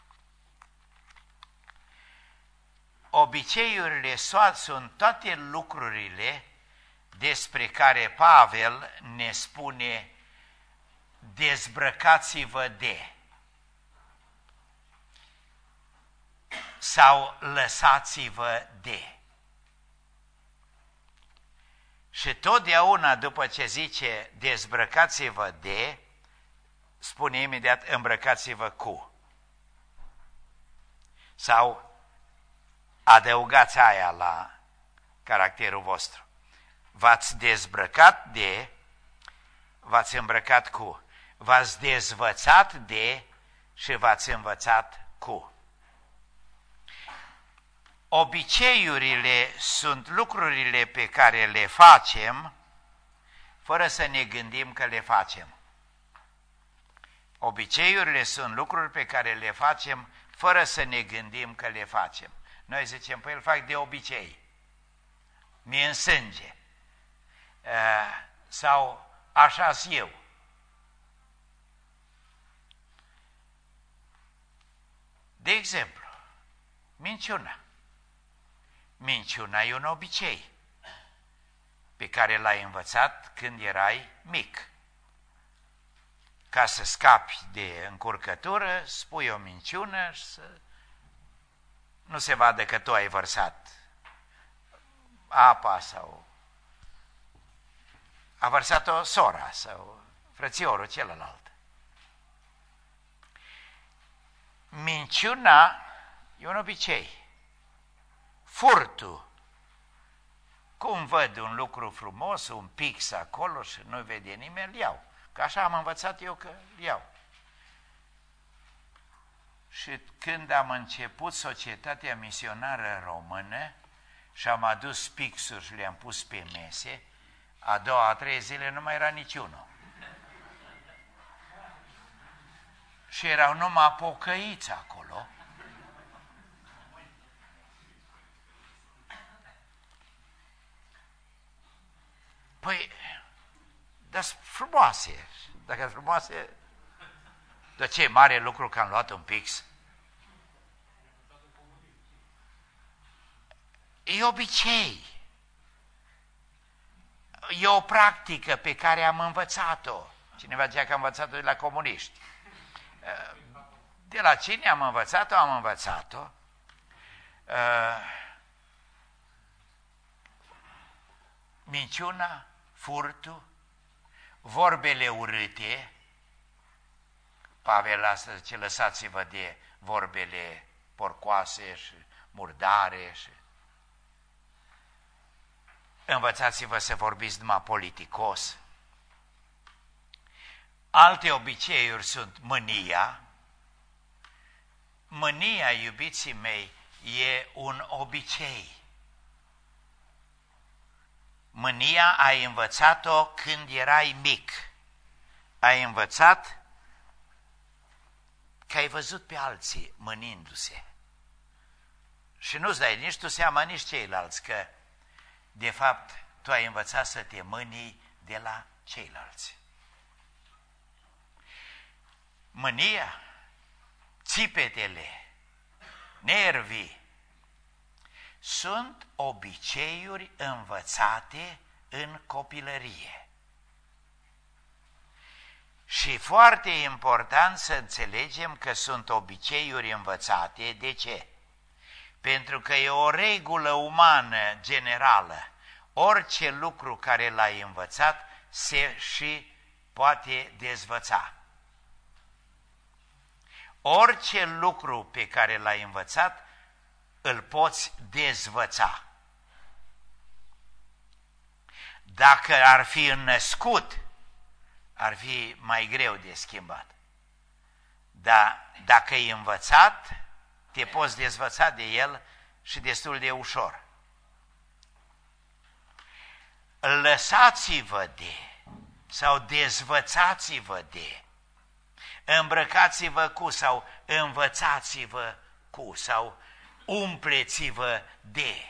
Obiceiurile sunt toate lucrurile despre care Pavel ne spune dezbrăcați-vă de sau lăsați-vă de. Și totdeauna după ce zice dezbrăcați-vă de, spune imediat îmbrăcați-vă cu. Sau adăugați aia la caracterul vostru. V-ați dezbrăcat de, v-ați îmbrăcat cu. V-ați dezvățat de și v-ați învățat cu. Obiceiurile sunt lucrurile pe care le facem fără să ne gândim că le facem. Obiceiurile sunt lucruri pe care le facem fără să ne gândim că le facem. Noi zicem, păi îl fac de obicei, mi-e în sânge, sau așa-s eu. De exemplu, minciuna. Minciuna e un obicei pe care l-ai învățat când erai mic. Ca să scapi de încurcătură, spui o minciună și să nu se vadă că tu ai vărsat apa sau a vărsat-o sora sau frățiorul celălalt. Minciuna e un obicei. Furtul. Cum văd un lucru frumos, un pix acolo și nu vede nimeni, îl iau. Că așa am învățat eu că îl iau. Și când am început Societatea Misionară Română și am adus pixuri și le-am pus pe mese, a doua, a treia zile nu mai era niciunul. Și erau numai pocăiți acolo. Păi, dar sunt frumoase. Dacă sunt frumoase, Dar ce mare lucru că am luat un pix? E obicei. E o practică pe care am învățat-o. Cineva zicea că am învățat-o de la comuniști. De la cine am învățat-o? Am învățat-o. Minciuna, furtul, vorbele urâte. Pavel asta zice, lăsați-vă de vorbele porcoase și murdare și învățați-vă să vorbiți numai politicos. Alte obiceiuri sunt mânia. Mânia, iubiții mei, e un obicei. Mânia ai învățat-o când erai mic. Ai învățat că ai văzut pe alții mânindu-se. Și nu-ți dai nici tu seama, nici ceilalți, că de fapt tu ai învățat să te mânii de la ceilalți. Mânia, țipetele, nervii, sunt obiceiuri învățate în copilărie. Și foarte important să înțelegem că sunt obiceiuri învățate. De ce? Pentru că e o regulă umană generală. Orice lucru care l-ai învățat se și poate dezvăța. Orice lucru pe care l-ai învățat îl poți dezvăța. Dacă ar fi înnăscut, ar fi mai greu de schimbat. Dar dacă e învățat, te poți dezvăța de el și destul de ușor. Lăsați-vă de sau dezvățați-vă de, îmbrăcați-vă cu sau învățați-vă cu sau umpleți-vă de.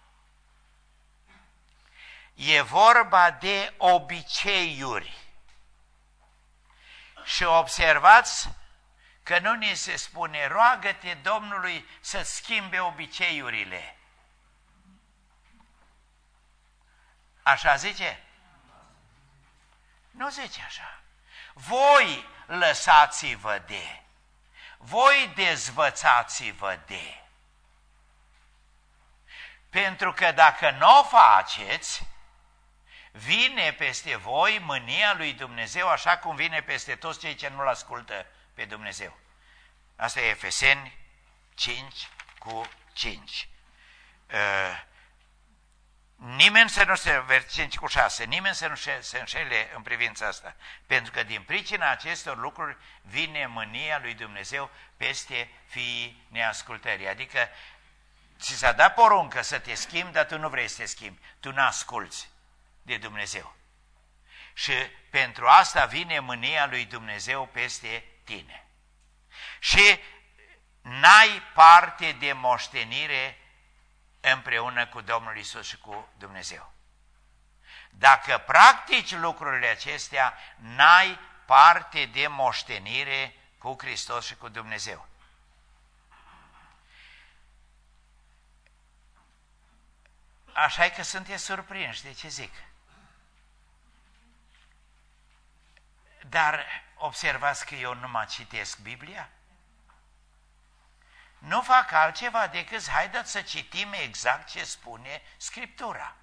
E vorba de obiceiuri. Și observați că nu ni se spune, roagă-te Domnului să schimbe obiceiurile. Așa zice? Nu zice așa. Voi lăsați-vă de, voi dezvățați-vă de. Pentru că dacă nu o faceți, vine peste voi mânia lui Dumnezeu, așa cum vine peste toți cei ce nu-L ascultă pe Dumnezeu. Asta e Efeseni cinci cu cinci. Uh, nimeni să nu se, cinci cu șase, nimeni să nu se înșele în privința asta, pentru că din pricina acestor lucruri vine mânia lui Dumnezeu peste fiii neascultării. Adică ți s-a dat poruncă să te schimbi, dar tu nu vrei să te schimbi, tu n-asculți de Dumnezeu. Și pentru asta vine mânia lui Dumnezeu peste tine. Și n-ai parte de moștenire împreună cu Domnul Iisus și cu Dumnezeu. Dacă practici lucrurile acestea, n-ai parte de moștenire cu Hristos și cu Dumnezeu. Așa e că sunteți surprinși de ce zic. Dar observați că eu nu mă citesc Biblia? Nu fac altceva decât haideți să citim exact ce spune Scriptura.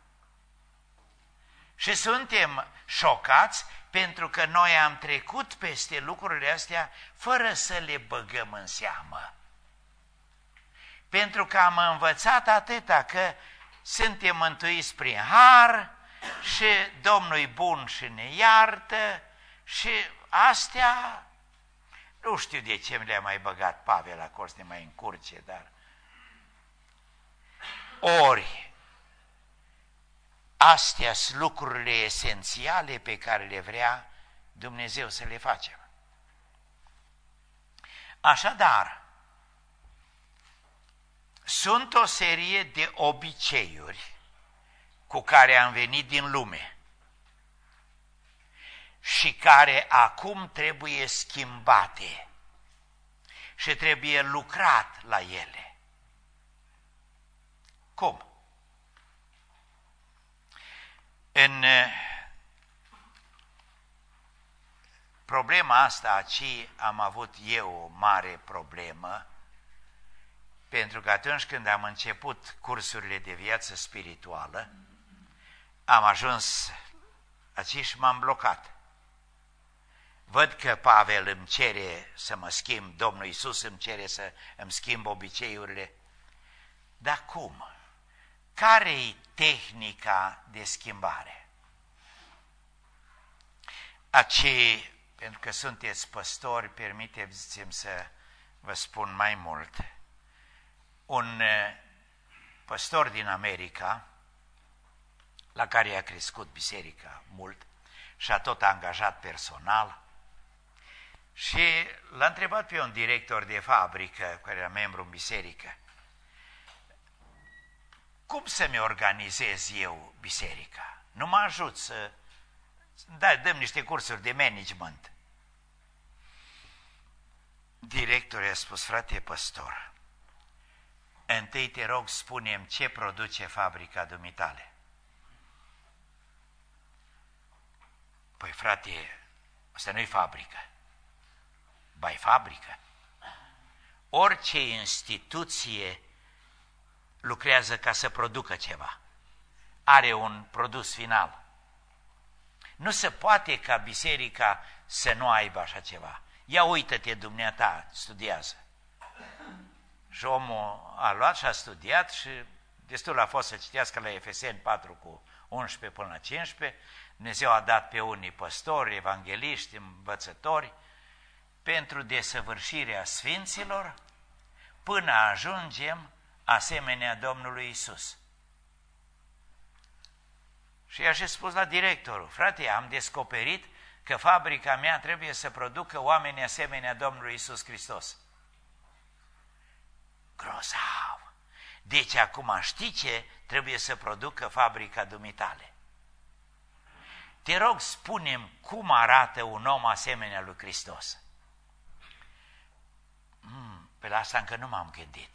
Și suntem șocați pentru că noi am trecut peste lucrurile astea fără să le băgăm în seamă. Pentru că am învățat atâta că suntem mântuiți prin har și Domnul e bun și ne iartă și astea, nu știu de ce mi le-a mai băgat Pavel acolo să ne mai încurce, dar ori astea sunt lucrurile esențiale pe care le vrea Dumnezeu să le facem. Așadar, sunt o serie de obiceiuri cu care am venit din lume și care acum trebuie schimbate. și trebuie lucrat la ele. Cum? În problema asta, ci am avut eu o mare problemă, pentru că atunci când am început cursurile de viață spirituală, am ajuns aici și m-am blocat. Văd că Pavel îmi cere să mă schimb, Domnul Iisus îmi cere să îmi schimb obiceiurile. Dar cum? Care-i tehnica de schimbare? Acei, pentru că sunteți păstori, permiteți-mi să vă spun mai mult. Un păstor din America, la care i-a crescut biserica mult și a tot angajat personal, și l-a întrebat pe un director de fabrică, care era membru în biserică, cum să-mi organizez eu biserica? Nu mă ajut să da, dăm niște cursuri de management. Directorul i-a spus, frate păstor, întâi te rog spune-mi ce produce fabrica dumitale. Păi frate, asta nu-i fabrică, ba-i fabrică. Orice instituție lucrează ca să producă ceva. Are un produs final. Nu se poate ca biserica să nu aibă așa ceva. Ia uită-te, dumneata, studiază. Și omul a luat și a studiat și destul a fost să citească la Efeseni patru cu unsprezece până la cincisprezece. Dumnezeu a dat pe unii păstori, evangeliști, învățători, pentru desăvârșirea sfinților, până ajungem asemenea Domnului Iisus. Și i-a și spus la directorul, frate, am descoperit că fabrica mea trebuie să producă oameni asemenea Domnului Iisus Hristos. Grozav! Deci acum știi ce trebuie să producă fabrica dumitale? Te rog, spune-mi cum arată un om asemenea lui Hristos. Mm, pe la asta încă nu m-am gândit.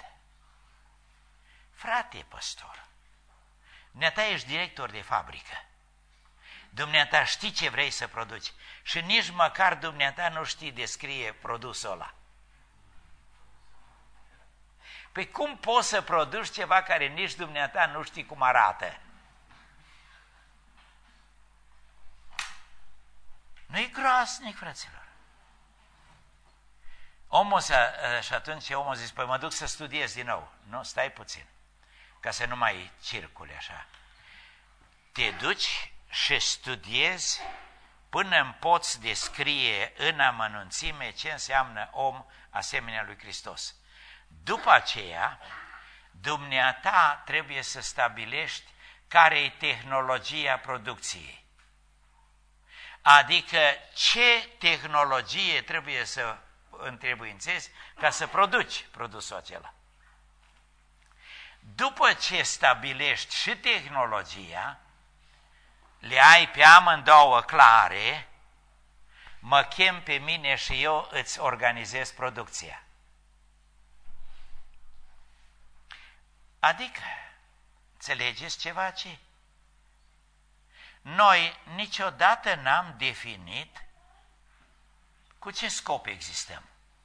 Frate păstor, dumneata ești director de fabrică. Dumneata știi ce vrei să produci și nici măcar dumneata nu știi descrie produsul ăla. Păi cum poți să produci ceva care nici dumneata nu știi cum arată? Nu-i groasnic, fraților. Omul s-a, și atunci omul a zis, păi mă duc să studiez din nou. Nu, stai puțin, ca să nu mai circule așa. Te duci și studiezi până îmi poți descrie în amănunțime ce înseamnă om asemenea lui Hristos. După aceea, dumneata trebuie să stabilești care e tehnologia producției. Adică ce tehnologie trebuie să întrebuințezi ca să produci produsul acela. După ce stabilești și tehnologia, le ai pe amândouă clare, mă chem pe mine și eu îți organizez producția. Adică, înțelegeți ceva ce? Noi niciodată n-am definit cu ce scop existăm.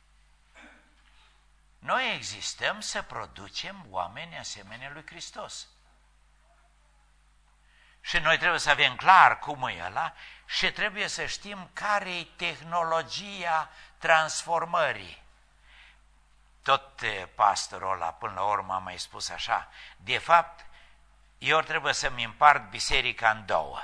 Noi existăm să producem oameni asemenea lui Hristos. Și noi trebuie să avem clar cum e ăla și trebuie să știm care e tehnologia transformării. Tot pastorul ăla până la urmă a mai spus așa, de fapt, eu trebuie să-mi împart biserica în două.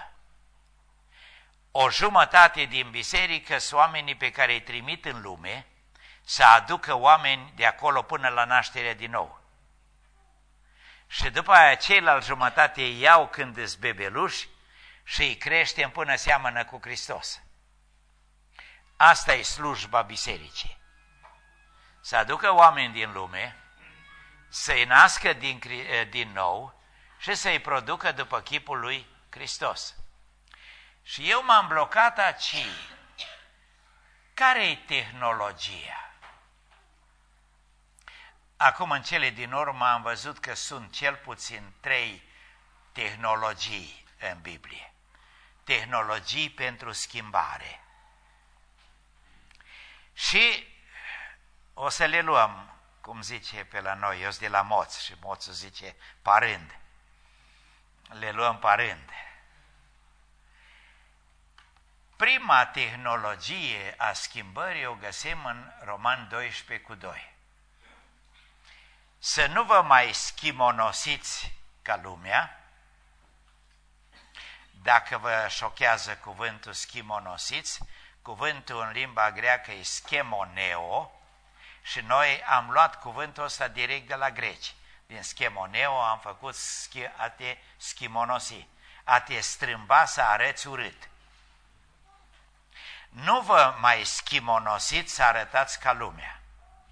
O jumătate din biserică sunt oamenii pe care îi trimit în lume să aducă oameni de acolo până la nașterea din nou. Și după aia ceilalți jumătate îi iau când îs bebeluși și îi creștem până seamănă cu Hristos. Asta e slujba bisericii. Să aducă oameni din lume, să-i nască din, din nou și să-i producă după chipul lui Hristos. Și eu m-am blocat aici. Care e tehnologia? Acum, în cele din urmă, am văzut că sunt cel puțin trei tehnologii în Biblie. Tehnologii pentru schimbare. Și o să le luăm, cum zice pe la noi, eu sunt de la Moț și Moțul zice parând. Le luăm parând. Prima tehnologie a schimbării o găsim în Roman doisprezece cu doi. Să nu vă mai schimonosiți ca lumea. Dacă vă șochează cuvântul schimonosiți, cuvântul în limba greacă e schemoneo și noi am luat cuvântul ăsta direct de la greci. Din schemoneo am făcut a te schimonosi, a te strâmba să arăți urât. Nu vă mai schimonosiți să arătați ca lumea,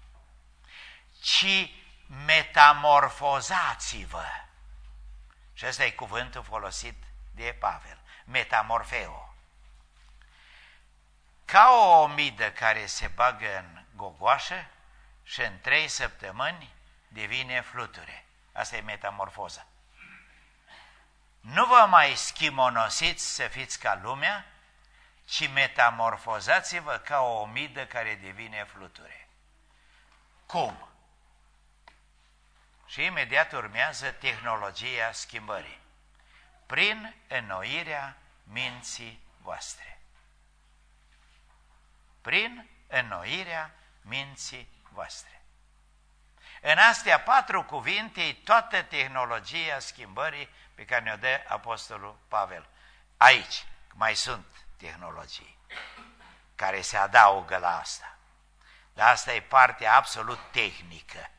ci metamorfozați-vă. Și ăsta e cuvântul folosit de Pavel, metamorfeo. Ca o omidă care se bagă în gogoașă și în trei săptămâni devine fluture. Asta e metamorfoza. Nu vă mai schimonosiți să fiți ca lumea, ci metamorfozați-vă ca o omidă care devine fluture. Cum? Și imediat urmează tehnologia schimbării. Prin înnoirea minții voastre. Prin înnoirea minții voastre. În astea patru cuvinte, toată tehnologia schimbării pe care ne-o dă Apostolul Pavel. Aici mai sunt tehnologii care se adaugă la asta. Dar asta e partea absolut tehnică.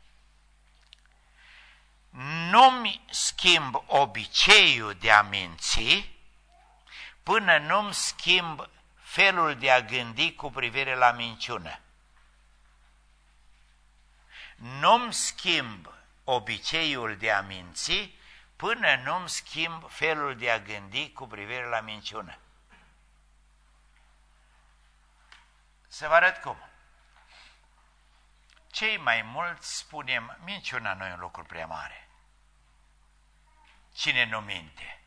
Nu-mi schimb obiceiul de a minți până nu-mi schimb felul de a gândi cu privire la minciună. Nu-mi schimb obiceiul de a minți până nu-mi schimb felul de a gândi cu privire la minciună. Să vă arăt cum. Cei mai mulți spunem, minciuna nu e un lucru prea mare. Cine nu minte?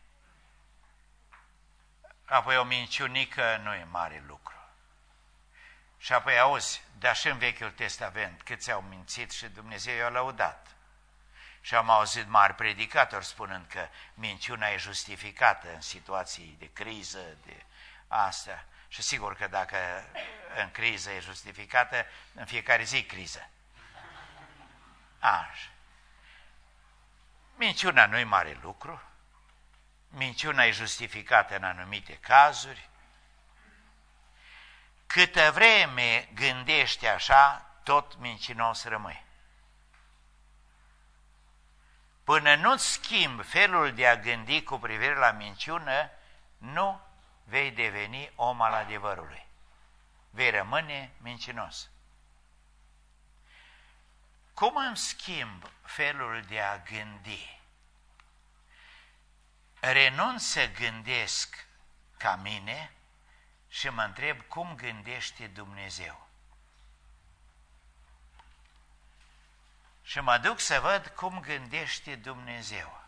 Apoi o minciunică nu e mare lucru. Și apoi auzi, dar și în Vechiul Testament, câți au mințit și Dumnezeu i-a lăudat. Și am auzit mari predicatori spunând că minciuna e justificată în situații de criză, de asta. Și sigur că dacă în criză e justificată, în fiecare zi criză. Așa. Minciuna nu e mare lucru. Minciuna e justificată în anumite cazuri. Câtă vreme gândești așa, tot mincinos rămâi. Până nu-ți schimbi felul de a gândi cu privire la minciună, nu vei deveni om al adevărului. Vei rămâne mincinos. Cum îmi schimb felul de a gândi? Renunț să gândesc ca mine și mă întreb cum gândește Dumnezeu. Și mă duc să văd cum gândește Dumnezeu.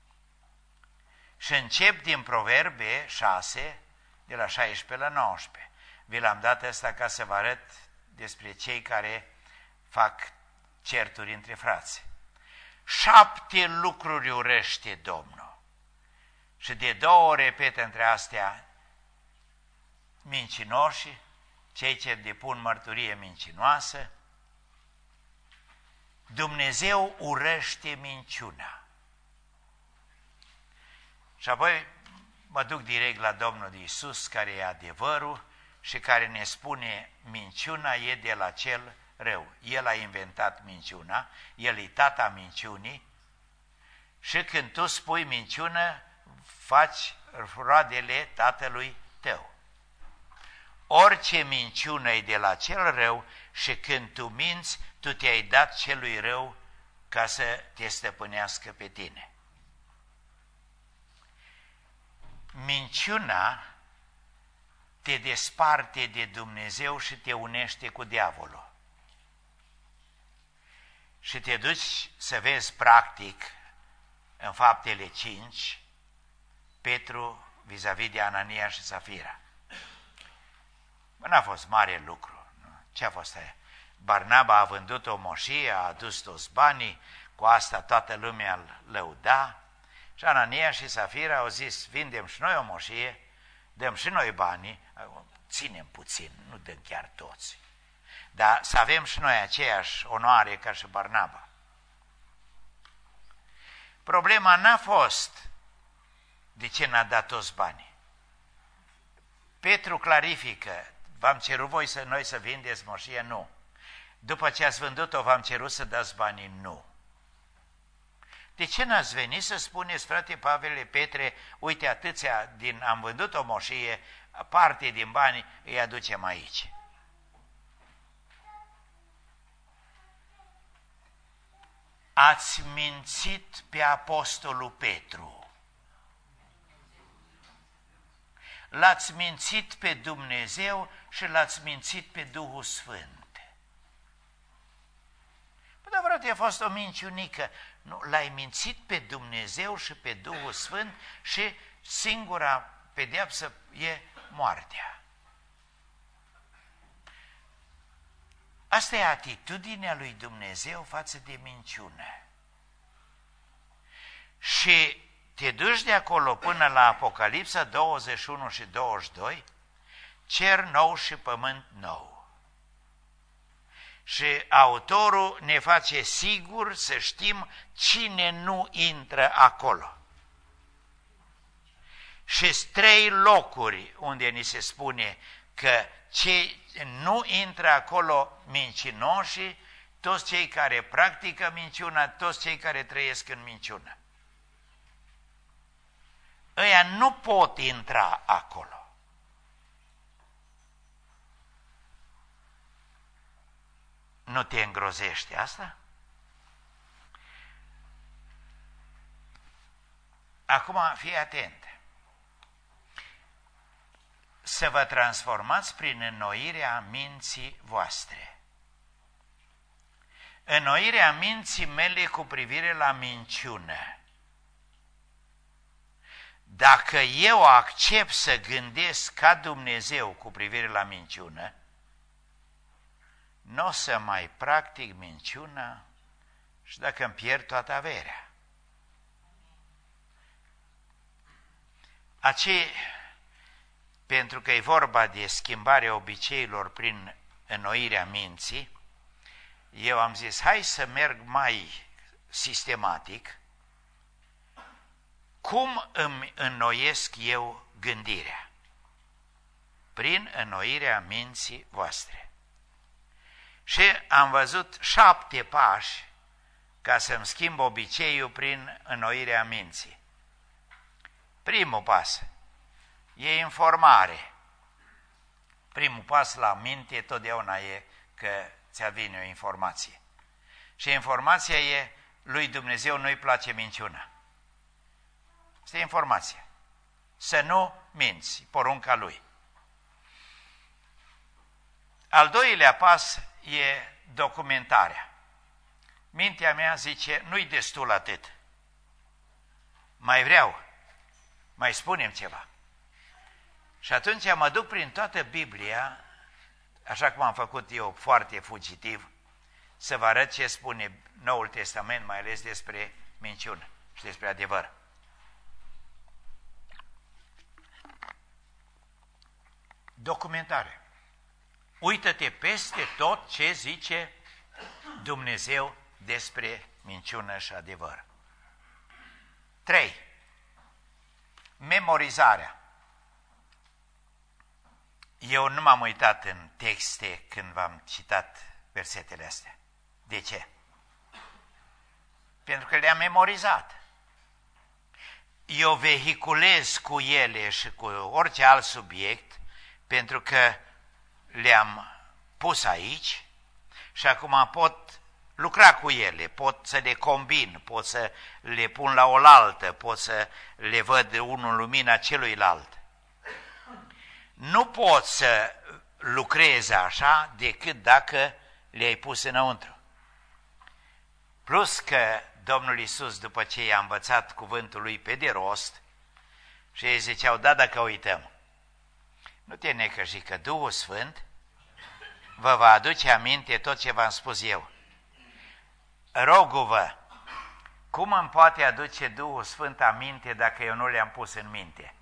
Și încep din Proverbe șase, de la șaisprezece la nouăsprezece. Vi l-am dat asta ca să vă arăt despre cei care fac certuri între frați. Șapte lucruri urăște Domnul. Și de două ori repetă între astea mincinoși, cei ce depun mărturie mincinoasă. Dumnezeu urăște minciuna. Și apoi mă duc direct la Domnul Iisus, care e adevărul și care ne spune minciuna e de la cel rău. El a inventat minciuna, el e tata minciunii și când tu spui minciună, faci roadele tatălui tău. Orice minciună e de la cel rău și când tu minți, tu te-ai dat celui rău ca să te stăpânească pe tine. Minciuna te desparte de Dumnezeu și te unește cu diavolul. și te duci să vezi practic în Faptele cinci Petru vis-a-vis de Anania și Safira. N-a fost mare lucru. Nu? Ce a fost aia? Barnaba a vândut o moșie, a adus toți banii, cu asta toată lumea îl lăuda. Și Anania și Safira au zis, vindem și noi o moșie, dăm și noi banii, ținem puțin, nu dăm chiar toți. Dar să avem și noi aceeași onoare ca și Barnaba. Problema n-a fost de ce n-a dat toți banii. Petru clarifică, v-am cerut voi să noi să vindeți moșie? Nu. După ce ați vândut-o, v-am cerut să dați banii? Nu. De ce n-ați venit să spuneți, frate Pavele, Petre, uite atâția din, am vândut o moșie, parte din bani îi aducem aici? Ați mințit pe apostolul Petru. L-ați mințit pe Dumnezeu și l-ați mințit pe Duhul Sfânt. Păi, dar frate, a fost o minciunică. Nu, l-ai mințit pe Dumnezeu și pe Duhul Sfânt și singura pedeapsă e moartea. Asta e atitudinea lui Dumnezeu față de minciună. Și te duci de acolo până la Apocalipsa douăzeci și unu și douăzeci și doi, cer nou și pământ nou. Și autorul ne face sigur să știm cine nu intră acolo. Și trei locuri unde ni se spune că cei nu intră acolo mincinoși, toți cei care practică minciuna, toți cei care trăiesc în minciună. Ăia nu pot intra acolo. Nu te îngrozește asta? Acum fii atent. Să vă transformați prin înnoirea minții voastre. Înnoirea minții mele cu privire la minciună. Dacă eu accept să gândesc ca Dumnezeu cu privire la minciună, nu o să mai practic minciuna și dacă îmi pierd toată averea. Acei, pentru că e vorba de schimbarea obiceiilor prin înnoirea minții, eu am zis, hai să merg mai sistematic. Cum îmi înnoiesc eu gândirea? Prin înnoirea minții voastre. Și am văzut șapte pași ca să-mi schimb obiceiul prin înnoirea minții. Primul pas e informare. Primul pas la minte totdeauna e că ți-a vine o informație. Și informația e, lui Dumnezeu nu-i place minciuna. Asta e informația. Să nu minți, porunca lui. Al doilea pas e documentarea. Mintea mea zice, nu-i destul atât. Mai vreau, mai spunem ceva. Și atunci mă duc prin toată Biblia, așa cum am făcut eu foarte fugitiv, să vă arăt ce spune Noul Testament, mai ales despre minciună și despre adevăr. Documentare. Uită-te peste tot ce zice Dumnezeu despre minciună și adevăr. trei. Memorizarea. Eu nu m-am uitat în texte când v-am citat versetele astea. De ce? Pentru că le-am memorizat. Eu vehiculez cu ele și cu orice alt subiect pentru că le-am pus aici și acum pot lucra cu ele, pot să le combin, pot să le pun la oaltă, pot să le văd unul în lumina celuilalt. Nu pot să lucreze așa decât dacă le-ai pus înăuntru. Plus că Domnul Iisus, după ce i-a învățat cuvântul lui pe de rost, și ei ziceau, da, dacă uităm, nu te necăji că Duhul Sfânt vă va aduce aminte tot ce v-am spus eu. Rogu-vă, cum îmi poate aduce Duhul Sfânt aminte dacă eu nu le-am pus în minte?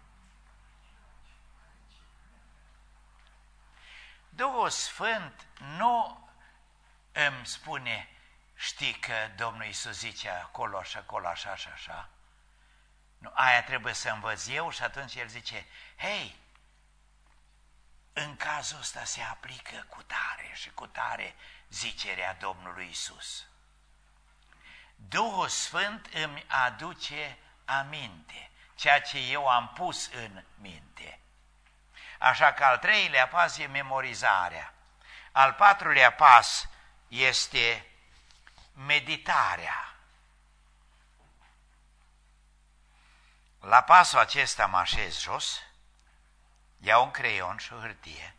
Duhul Sfânt nu îmi spune, știi că Domnul Iisus zice acolo și acolo, așa și așa. Nu, aia trebuie să învăț eu și atunci el zice, hei, în cazul ăsta se aplică cu tare și cu tare zicerea Domnului Iisus. Duhul Sfânt îmi aduce aminte, ceea ce eu am pus în minte. Așa că al treilea pas e memorizarea. Al patrulea pas este meditarea. La pasul acesta mă așez jos, iau un creion și o hârtie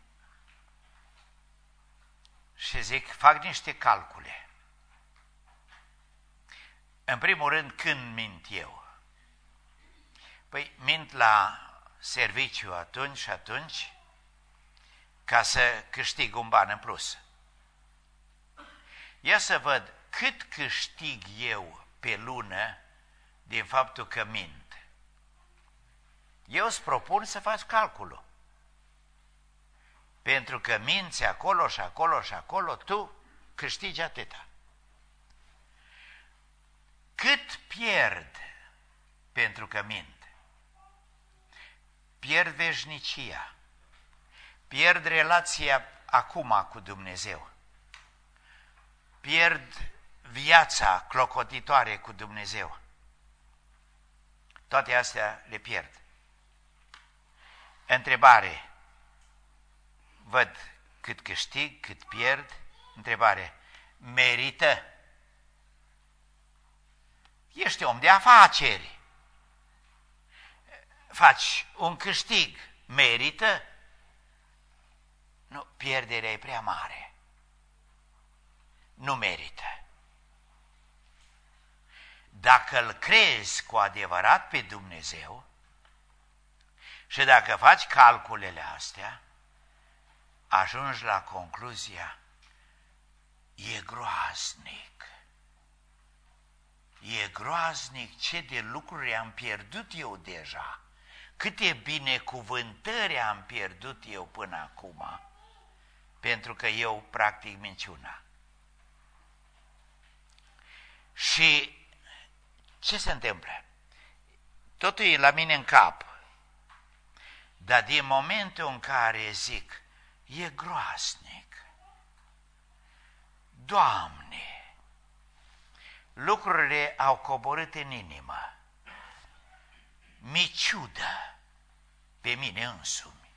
și zic, fac niște calcule. În primul rând, când mint eu? Păi mint la serviciu atunci și atunci ca să câștig un ban în plus. Ia să văd cât câștig eu pe lună din faptul că mint. Eu îți propun să faci calculul. Pentru că minți acolo și acolo și acolo, tu câștigi atâta. Cât pierd pentru că mint? Pierd veșnicia, pierd relația acum cu Dumnezeu, pierd viața clocotitoare cu Dumnezeu. Toate astea le pierd. Întrebare, văd cât câștig, cât pierd, întrebare, merită? Ești om de afaceri, faci un câștig, merită? Nu, pierderea e prea mare. Nu merită. Dacă îl crezi cu adevărat pe Dumnezeu și dacă faci calculele astea, ajungi la concluzia, e groaznic. E groaznic ce de lucruri am pierdut eu deja, câte binecuvântări am pierdut eu până acum, pentru că eu practic minciuna. Și ce se întâmplă? Totul e la mine în cap, dar din momentul în care zic, e groaznic, Doamne, lucrurile au coborât în inimă, mi ciudă pe mine însumi,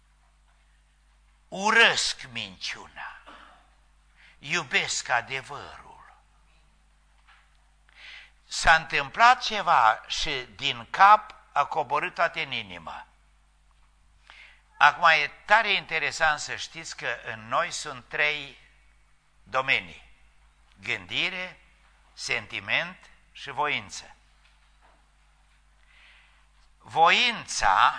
urăsc minciuna, iubesc adevărul. S-a întâmplat ceva și din cap a coborât toate în inimă. Acum e tare interesant să știți că în noi sunt trei domenii: gândire, sentiment și voință. Voința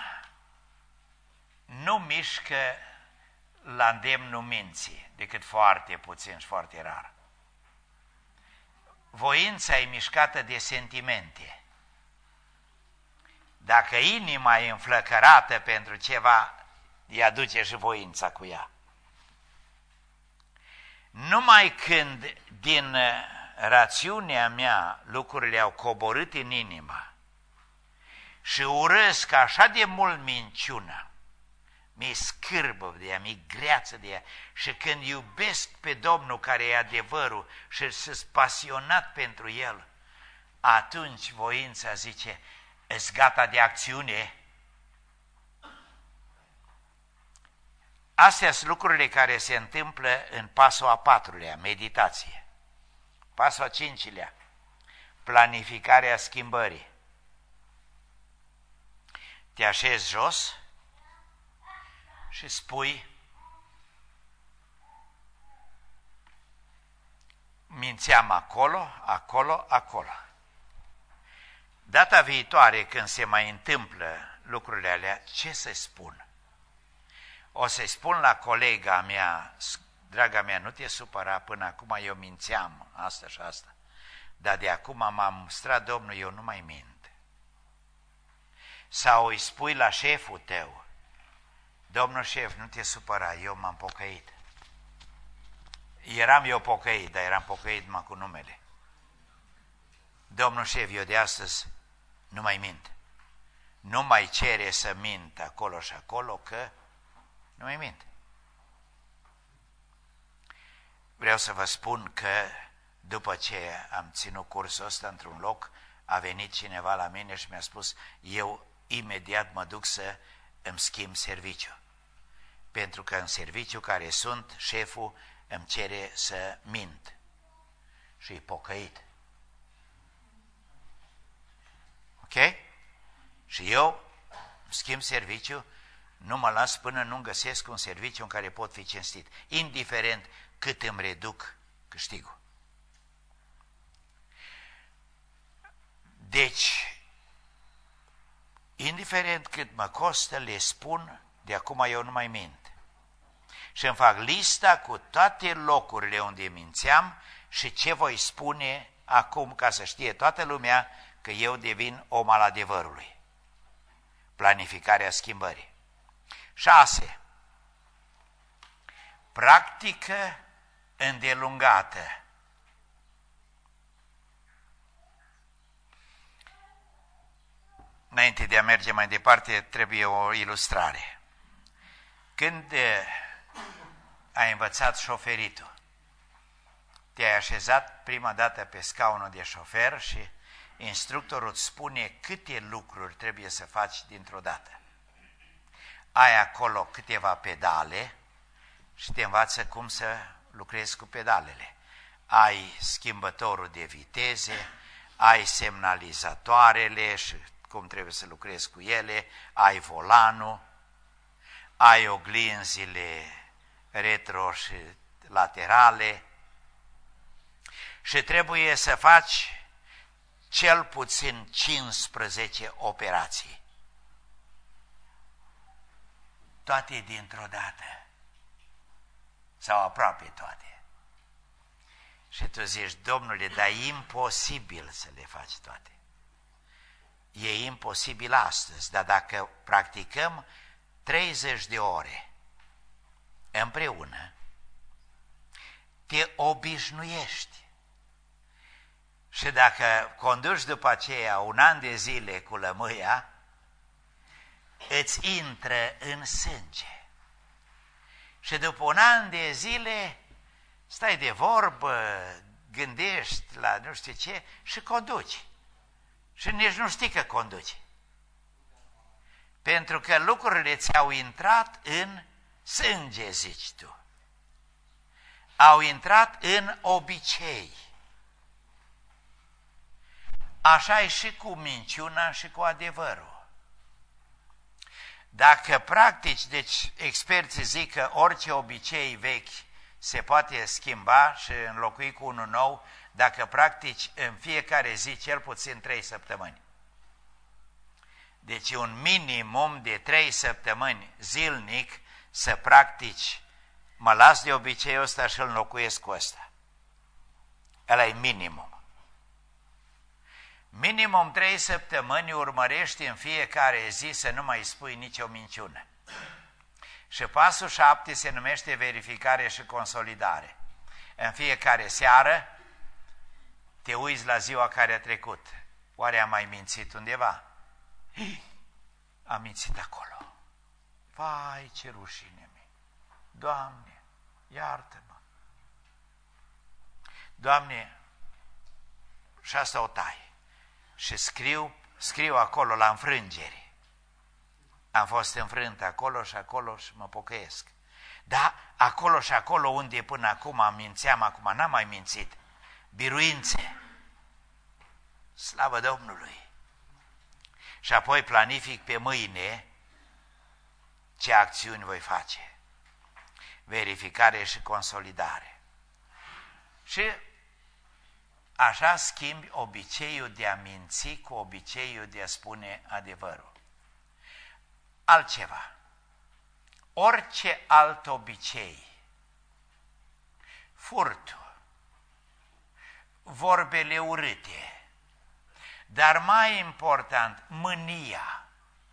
nu mișcă la îndemnul minții, decât foarte puțin și foarte rar. Voința e mișcată de sentimente. Dacă inima e înflăcărată pentru ceva, îi aduce și voința cu ea. Numai când din rațiunea mea lucrurile au coborât în inimă și urăsc așa de mult minciuna, mi-e scârbă de ea, mi-e greață de ea, și când iubesc pe Domnul care e adevărul și sunt pasionat pentru El, atunci voința zice, ești gata de acțiune? Astea sunt lucrurile care se întâmplă în pasul a patrulea, meditație. Pasul a cincilea, planificarea schimbării. Te așezi jos și spui, mințeam acolo, acolo, acolo. Data viitoare când se mai întâmplă lucrurile alea, ce să spun? O să-i spun la colega mea, draga mea, nu te supăra, până acum eu mințeam asta și asta, dar de acum m-am mustrat, Domnul, eu nu mai mint. Sau îi spui la șeful tău, Domnul șef, nu te supăra, eu m-am pocăit. Eram eu pocăit, dar eram pocăit numai cu numele. Domnul șef, eu de astăzi nu mai mint. Nu mai cere să mint acolo și acolo, că nu mai mint. Vreau să vă spun că după ce am ținut cursul ăsta într-un loc, a venit cineva la mine și mi-a spus, eu imediat mă duc să îmi schimb serviciu. Pentru că în serviciu care sunt, șeful îmi cere să mint. Și e pocăit. Ok? Și eu îmi schimb serviciu, nu mă las până nu găsesc un serviciu în care pot fi cinstit, indiferent cât îmi reduc câștigul. Deci, indiferent cât mă costă, le spun, de acum eu nu mai mint. Și îmi fac lista cu toate locurile unde mințeam și ce voi spune acum ca să știe toată lumea că eu devin om al adevărului. Planificarea schimbării. șase. Practică îndelungată. Înainte de a merge mai departe, trebuie o ilustrare. Când ai învățat șoferitul, te-ai așezat prima dată pe scaunul de șofer și instructorul îți spune câte lucruri trebuie să faci dintr-o dată. Ai acolo câteva pedale și te învață cum să lucrezi cu pedalele. Ai schimbătorul de viteze, ai semnalizatoarele și cum trebuie să lucrezi cu ele, ai volanul, ai oglinzile retro și laterale și trebuie să faci cel puțin cincisprezece operații. Toate dintr-o dată. Sau aproape toate. Și tu zici, Domnule, dar e imposibil să le faci toate. E imposibil astăzi, dar dacă practicăm treizeci de ore împreună, te obișnuiești. Și dacă conduci după aceea un an de zile cu lămâia, îți intră în sânge. Și după un an de zile stai de vorbă, gândești la nu știu ce și conduci. Și nici nu știi că conduci. Pentru că lucrurile ți-au intrat în sânge, zici tu. Au intrat în obicei. Așa e și cu minciuna și cu adevărul. Dacă practici, deci experții zic că orice obicei vechi se poate schimba și înlocui cu unul nou dacă practici în fiecare zi cel puțin trei săptămâni. Deci un minimum de trei săptămâni zilnic să practici. Mă las de obiceiul ăsta și îl înlocuiesc cu ăsta. Ăla e minimum. Minimum trei săptămâni urmărești în fiecare zi să nu mai spui nicio minciună. Și pasul șapte se numește verificare și consolidare. În fiecare seară te uiți la ziua care a trecut. Oare am mai mințit undeva? Am mințit acolo. Vai, ce rușine mi-e. Doamne, iartă-mă. Doamne, și asta o tai. Și scriu, scriu acolo la înfrângere. Am fost înfrânt acolo și acolo și mă pocăiesc. Dar acolo și acolo unde până acum mințeam, acum n-am mai mințit. Biruințe. Slavă Domnului. Și apoi planific pe mâine ce acțiuni voi face. Verificare și consolidare. Și așa schimbi obiceiul de a minți cu obiceiul de a spune adevărul. Altceva. Orice alt obicei, furtul, vorbele urâte, dar mai important, mânia.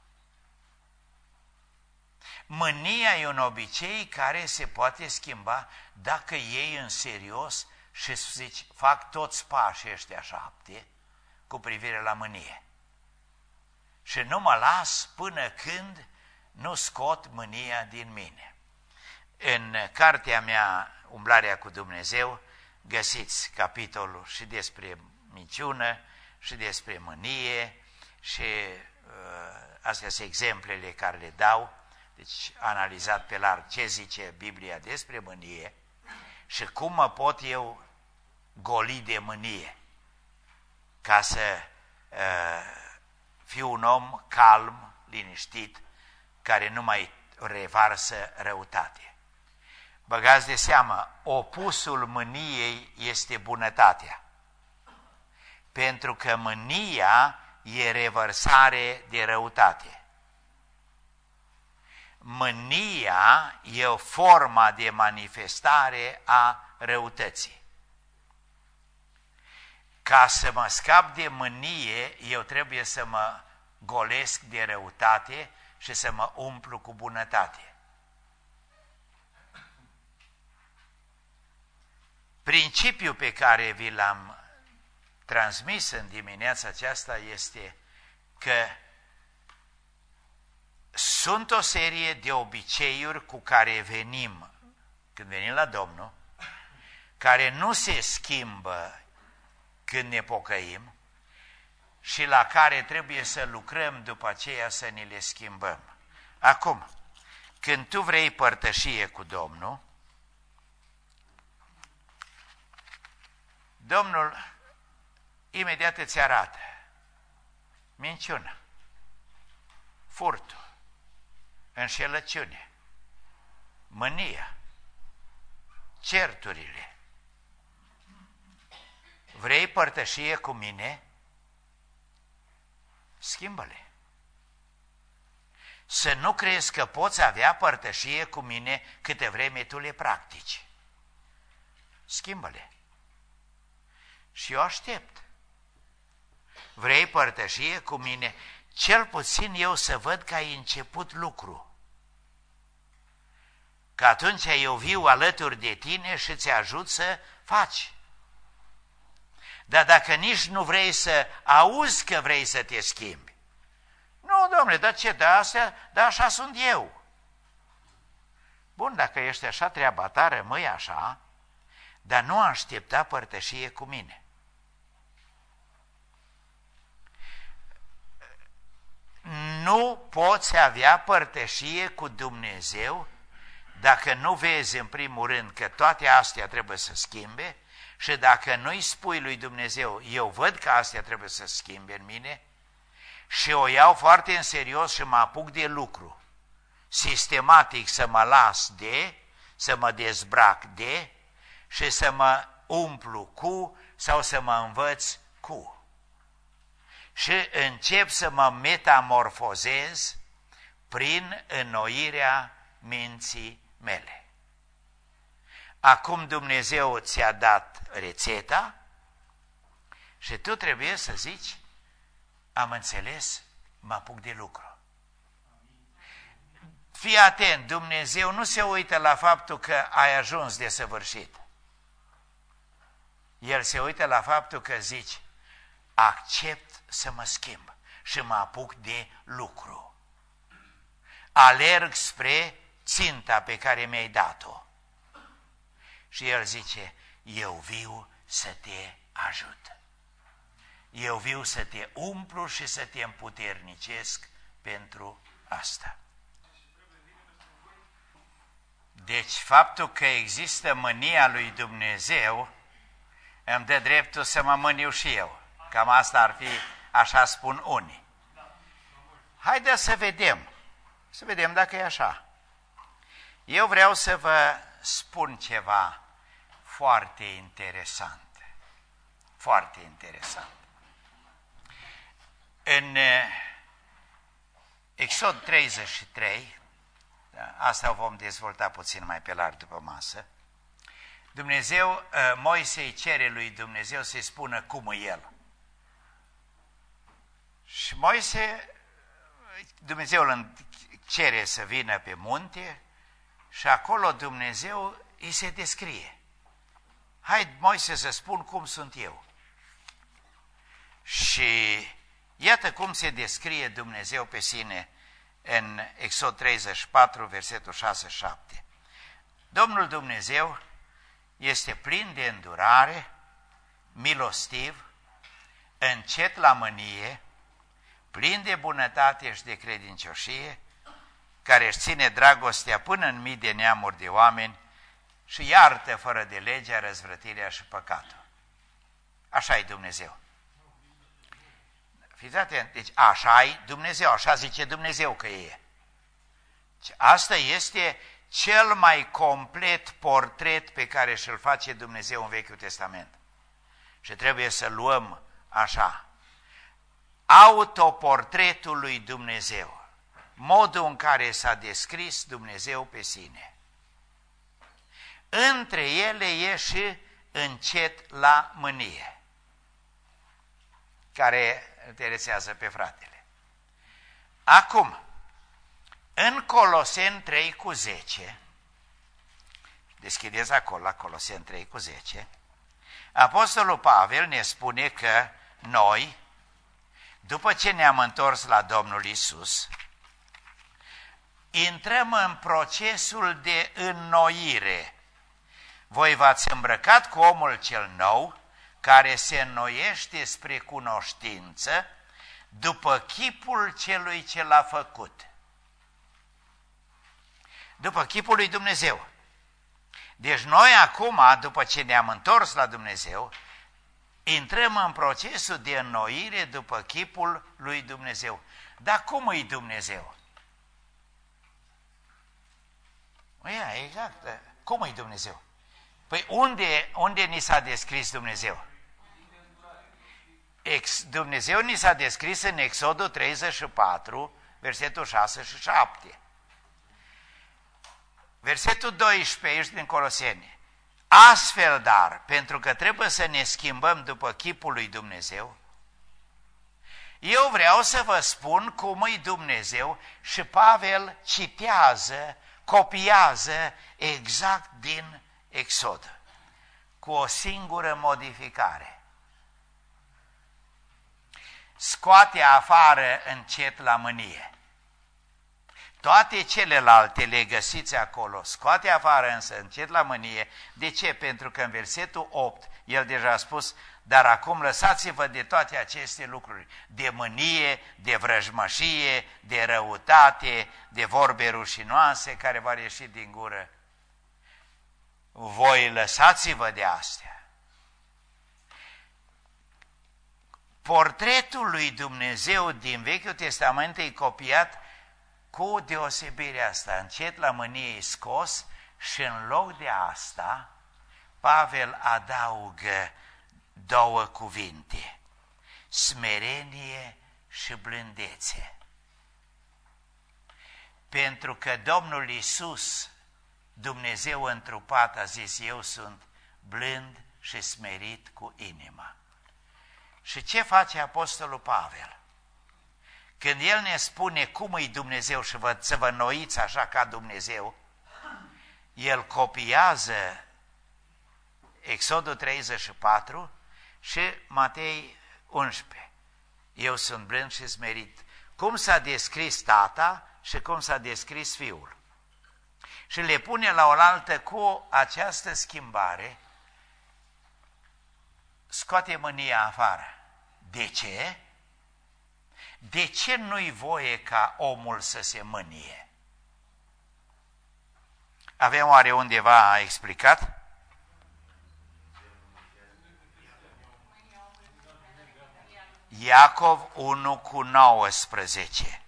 Mânia e un obicei care se poate schimba dacă iei în serios și zici, fac toți pașii ăștia șapte cu privire la mânie. Și nu mă las până când nu scot mânia din mine. În cartea mea, Umblarea cu Dumnezeu, găsiți capitolul și despre minciună și despre mânie și uh, astea sunt exemplele care le dau. Deci, analizat pe larg ce zice Biblia despre mânie și cum mă pot eu goli de mânie ca să uh, fiu un om calm, liniștit, care nu mai revarsă răutate. Băgați de seamă, opusul mâniei este bunătatea, pentru că mânia e revărsare de răutate. Mânia e o formă de manifestare a răutății. Ca să mă scap de mânie, eu trebuie să mă golesc de răutate și să mă umplu cu bunătate. Principiul pe care vi l-am transmis în dimineața aceasta este că sunt o serie de obiceiuri cu care venim, când venim la Domnul, care nu se schimbă când ne pocăim și la care trebuie să lucrăm după aceea să ne le schimbăm. Acum, când tu vrei părtășie cu Domnul, Domnul imediat îți arată minciuna, furtul, înșelăciune, mânia, certurile. Vrei părtășie cu mine? Schimbă-le. Să nu crezi că poți avea părtășie cu mine câte vreme tu le practici. Schimbă-le. Și eu aștept. Vrei părtășie cu mine? Cel puțin eu să văd că ai început lucru. Că atunci eu viu alături de tine și îți ajut să faci. Dar dacă nici nu vrei să auzi că vrei să te schimbi, nu, domnule, dar ce, da, astea, da, așa sunt eu. Bun, dacă ești așa, treaba ta, rămâi așa, dar nu aștepta părtășie cu mine. Nu poți avea părtășie cu Dumnezeu dacă nu vezi în primul rând că toate astea trebuie să schimbe și dacă nu-i spui lui Dumnezeu, eu văd că astea trebuie să schimbe în mine și o iau foarte în serios și mă apuc de lucru, sistematic să mă las de, să mă dezbrac de și să mă umplu cu sau să mă învăț cu. Și încep să mă metamorfozez prin înnoirea minții mele. Acum Dumnezeu ți-a dat rețeta și tu trebuie să zici, am înțeles, mă apuc de lucru. Fii atent, Dumnezeu nu se uită la faptul că ai ajuns de săvârșit. El se uită la faptul că zici, accept să mă schimb și mă apuc de lucru. Alerg spre ținta pe care mi-ai dat-o. Și el zice, eu viu să te ajut. Eu viu să te umplu și să te împuternicesc pentru asta. Deci faptul că există mânia lui Dumnezeu îmi dă dreptul să mă mâniu și eu. Cam asta ar fi, așa spun unii. Haideți să vedem, să vedem dacă e așa. Eu vreau să vă spun ceva foarte interesant. Foarte interesant. În Exod treizeci și trei, asta o vom dezvolta puțin mai pe larg după masă, Dumnezeu, Moise îi cere lui Dumnezeu să-i spună cum e el. Și Moise, Dumnezeu îl cere să vină pe munte și acolo Dumnezeu îi se descrie. Hai, Moise, să spun cum sunt eu. Și iată cum se descrie Dumnezeu pe sine în Exod treizeci și patru, versetul șase șapte. Domnul Dumnezeu este plin de îndurare, milostiv, încet la mânie, plin de bunătate și de credincioșie, care își ține dragostea până în mii de neamuri de oameni și iartă fără de legea, răzvrătirea și păcatul. Așa e Dumnezeu. Fiți atent, deci așa e Dumnezeu, așa zice Dumnezeu că e. Asta este cel mai complet portret pe care și-l face Dumnezeu în Vechiul Testament. Și trebuie să luăm așa. Autoportretul lui Dumnezeu, modul în care s-a descris Dumnezeu pe sine. Între ele e și încet la mânie, care interesează pe fratele. Acum, în Coloseni trei cu zece, deschideți acolo la Coloseni trei cu zece, Apostolul Pavel ne spune că noi, după ce ne-am întors la Domnul Iisus, intrăm în procesul de înnoire. Voi v-ați îmbrăcat cu omul cel nou, care se înnoiește spre cunoștință, după chipul celui ce l-a făcut. După chipul lui Dumnezeu. Deci noi acum, după ce ne-am întors la Dumnezeu, intrăm în procesul de înnoire după chipul lui Dumnezeu. Dar cum e Dumnezeu? Ia, exact. Cum e Dumnezeu? Păi unde, unde ni s-a descris Dumnezeu? Ex, Dumnezeu ni s-a descris în Exodul treizeci și patru, versetul șase și șapte. Versetul doisprezece ești din Coloseni. Astfel, dar, pentru că trebuie să ne schimbăm după chipul lui Dumnezeu, eu vreau să vă spun cum e Dumnezeu și Pavel citează, copiază exact din Exod, cu o singură modificare. Scoate afară încet la mânie. Toate celelalte le găsiți acolo, scoate afară însă încet la mânie. De ce? Pentru că în versetul opt, el deja a spus, dar acum lăsați-vă de toate aceste lucruri, de mânie, de vrăjmășie, de răutate, de vorbe rușinoase care v-ar ieși din gură. Voi lăsați-vă de astea. Portretul lui Dumnezeu din Vechiul Testament e copiat cu deosebirea asta, încet la mânie e scos și în loc de asta, Pavel adaugă două cuvinte, smerenie și blândețe. Pentru că Domnul Iisus, Dumnezeu întrupat, a zis, eu sunt blând și smerit cu inima. Și ce face Apostolul Pavel? Când el ne spune cum e Dumnezeu și vă, să vă înnoiți așa ca Dumnezeu, el copiază Exodul treizeci și patru și Matei unsprezece. Eu sunt blând și smerit. Cum s-a descris tata și cum s-a descris fiul. Și le pune la oaltă cu această schimbare, scoate mânia afară. De ce? De ce nu-i voie ca omul să se mânie? Avem oare undeva explicat? Iacov unu cu nouăsprezece.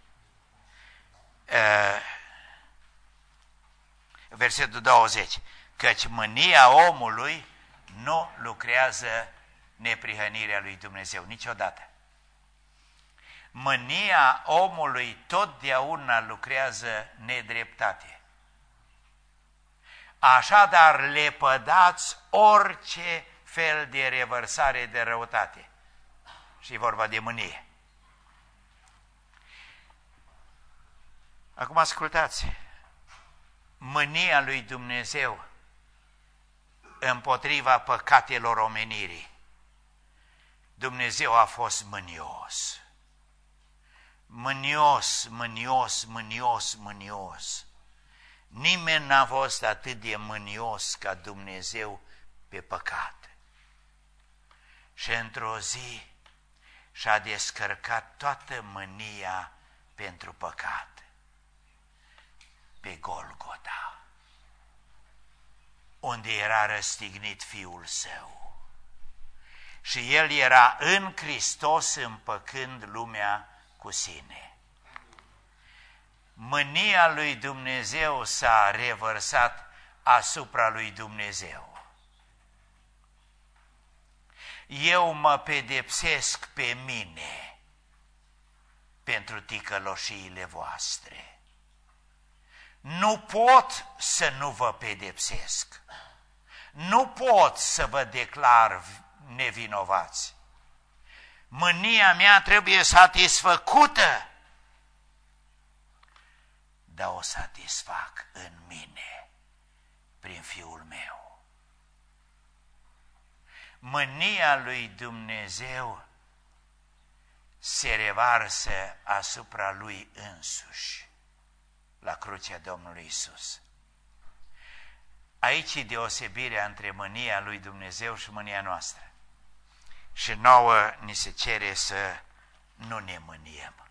Versetul douăzeci. Căci mânia omului nu lucrează neprihănirea lui Dumnezeu, niciodată. Mânia omului totdeauna lucrează nedreptate. Așadar, lepădați orice fel de revărsare de răutate. Și e vorba de mânie. Acum ascultați, mânia lui Dumnezeu împotriva păcatelor omenirii. Dumnezeu a fost mânios. Mânios, mânios, mânios, mânios. Nimeni n-a fost atât de mânios ca Dumnezeu pe păcat. Și într-o zi și-a descărcat toată mânia pentru păcat pe Golgota, unde era răstignit Fiul Său. Și El era în Hristos împăcând lumea cu sine. Mânia lui Dumnezeu s-a revărsat asupra lui Dumnezeu. Eu mă pedepsesc pe mine pentru ticăloșiile voastre. Nu pot să nu vă pedepsesc. Nu pot să vă declar nevinovați. Mânia mea trebuie satisfăcută, dar o satisfac în mine, prin Fiul meu. Mânia lui Dumnezeu se revarsă asupra lui însuși, la crucea Domnului Iisus. Aici e deosebirea între mânia lui Dumnezeu și mânia noastră. Și nouă ni se cere să nu ne mâniem.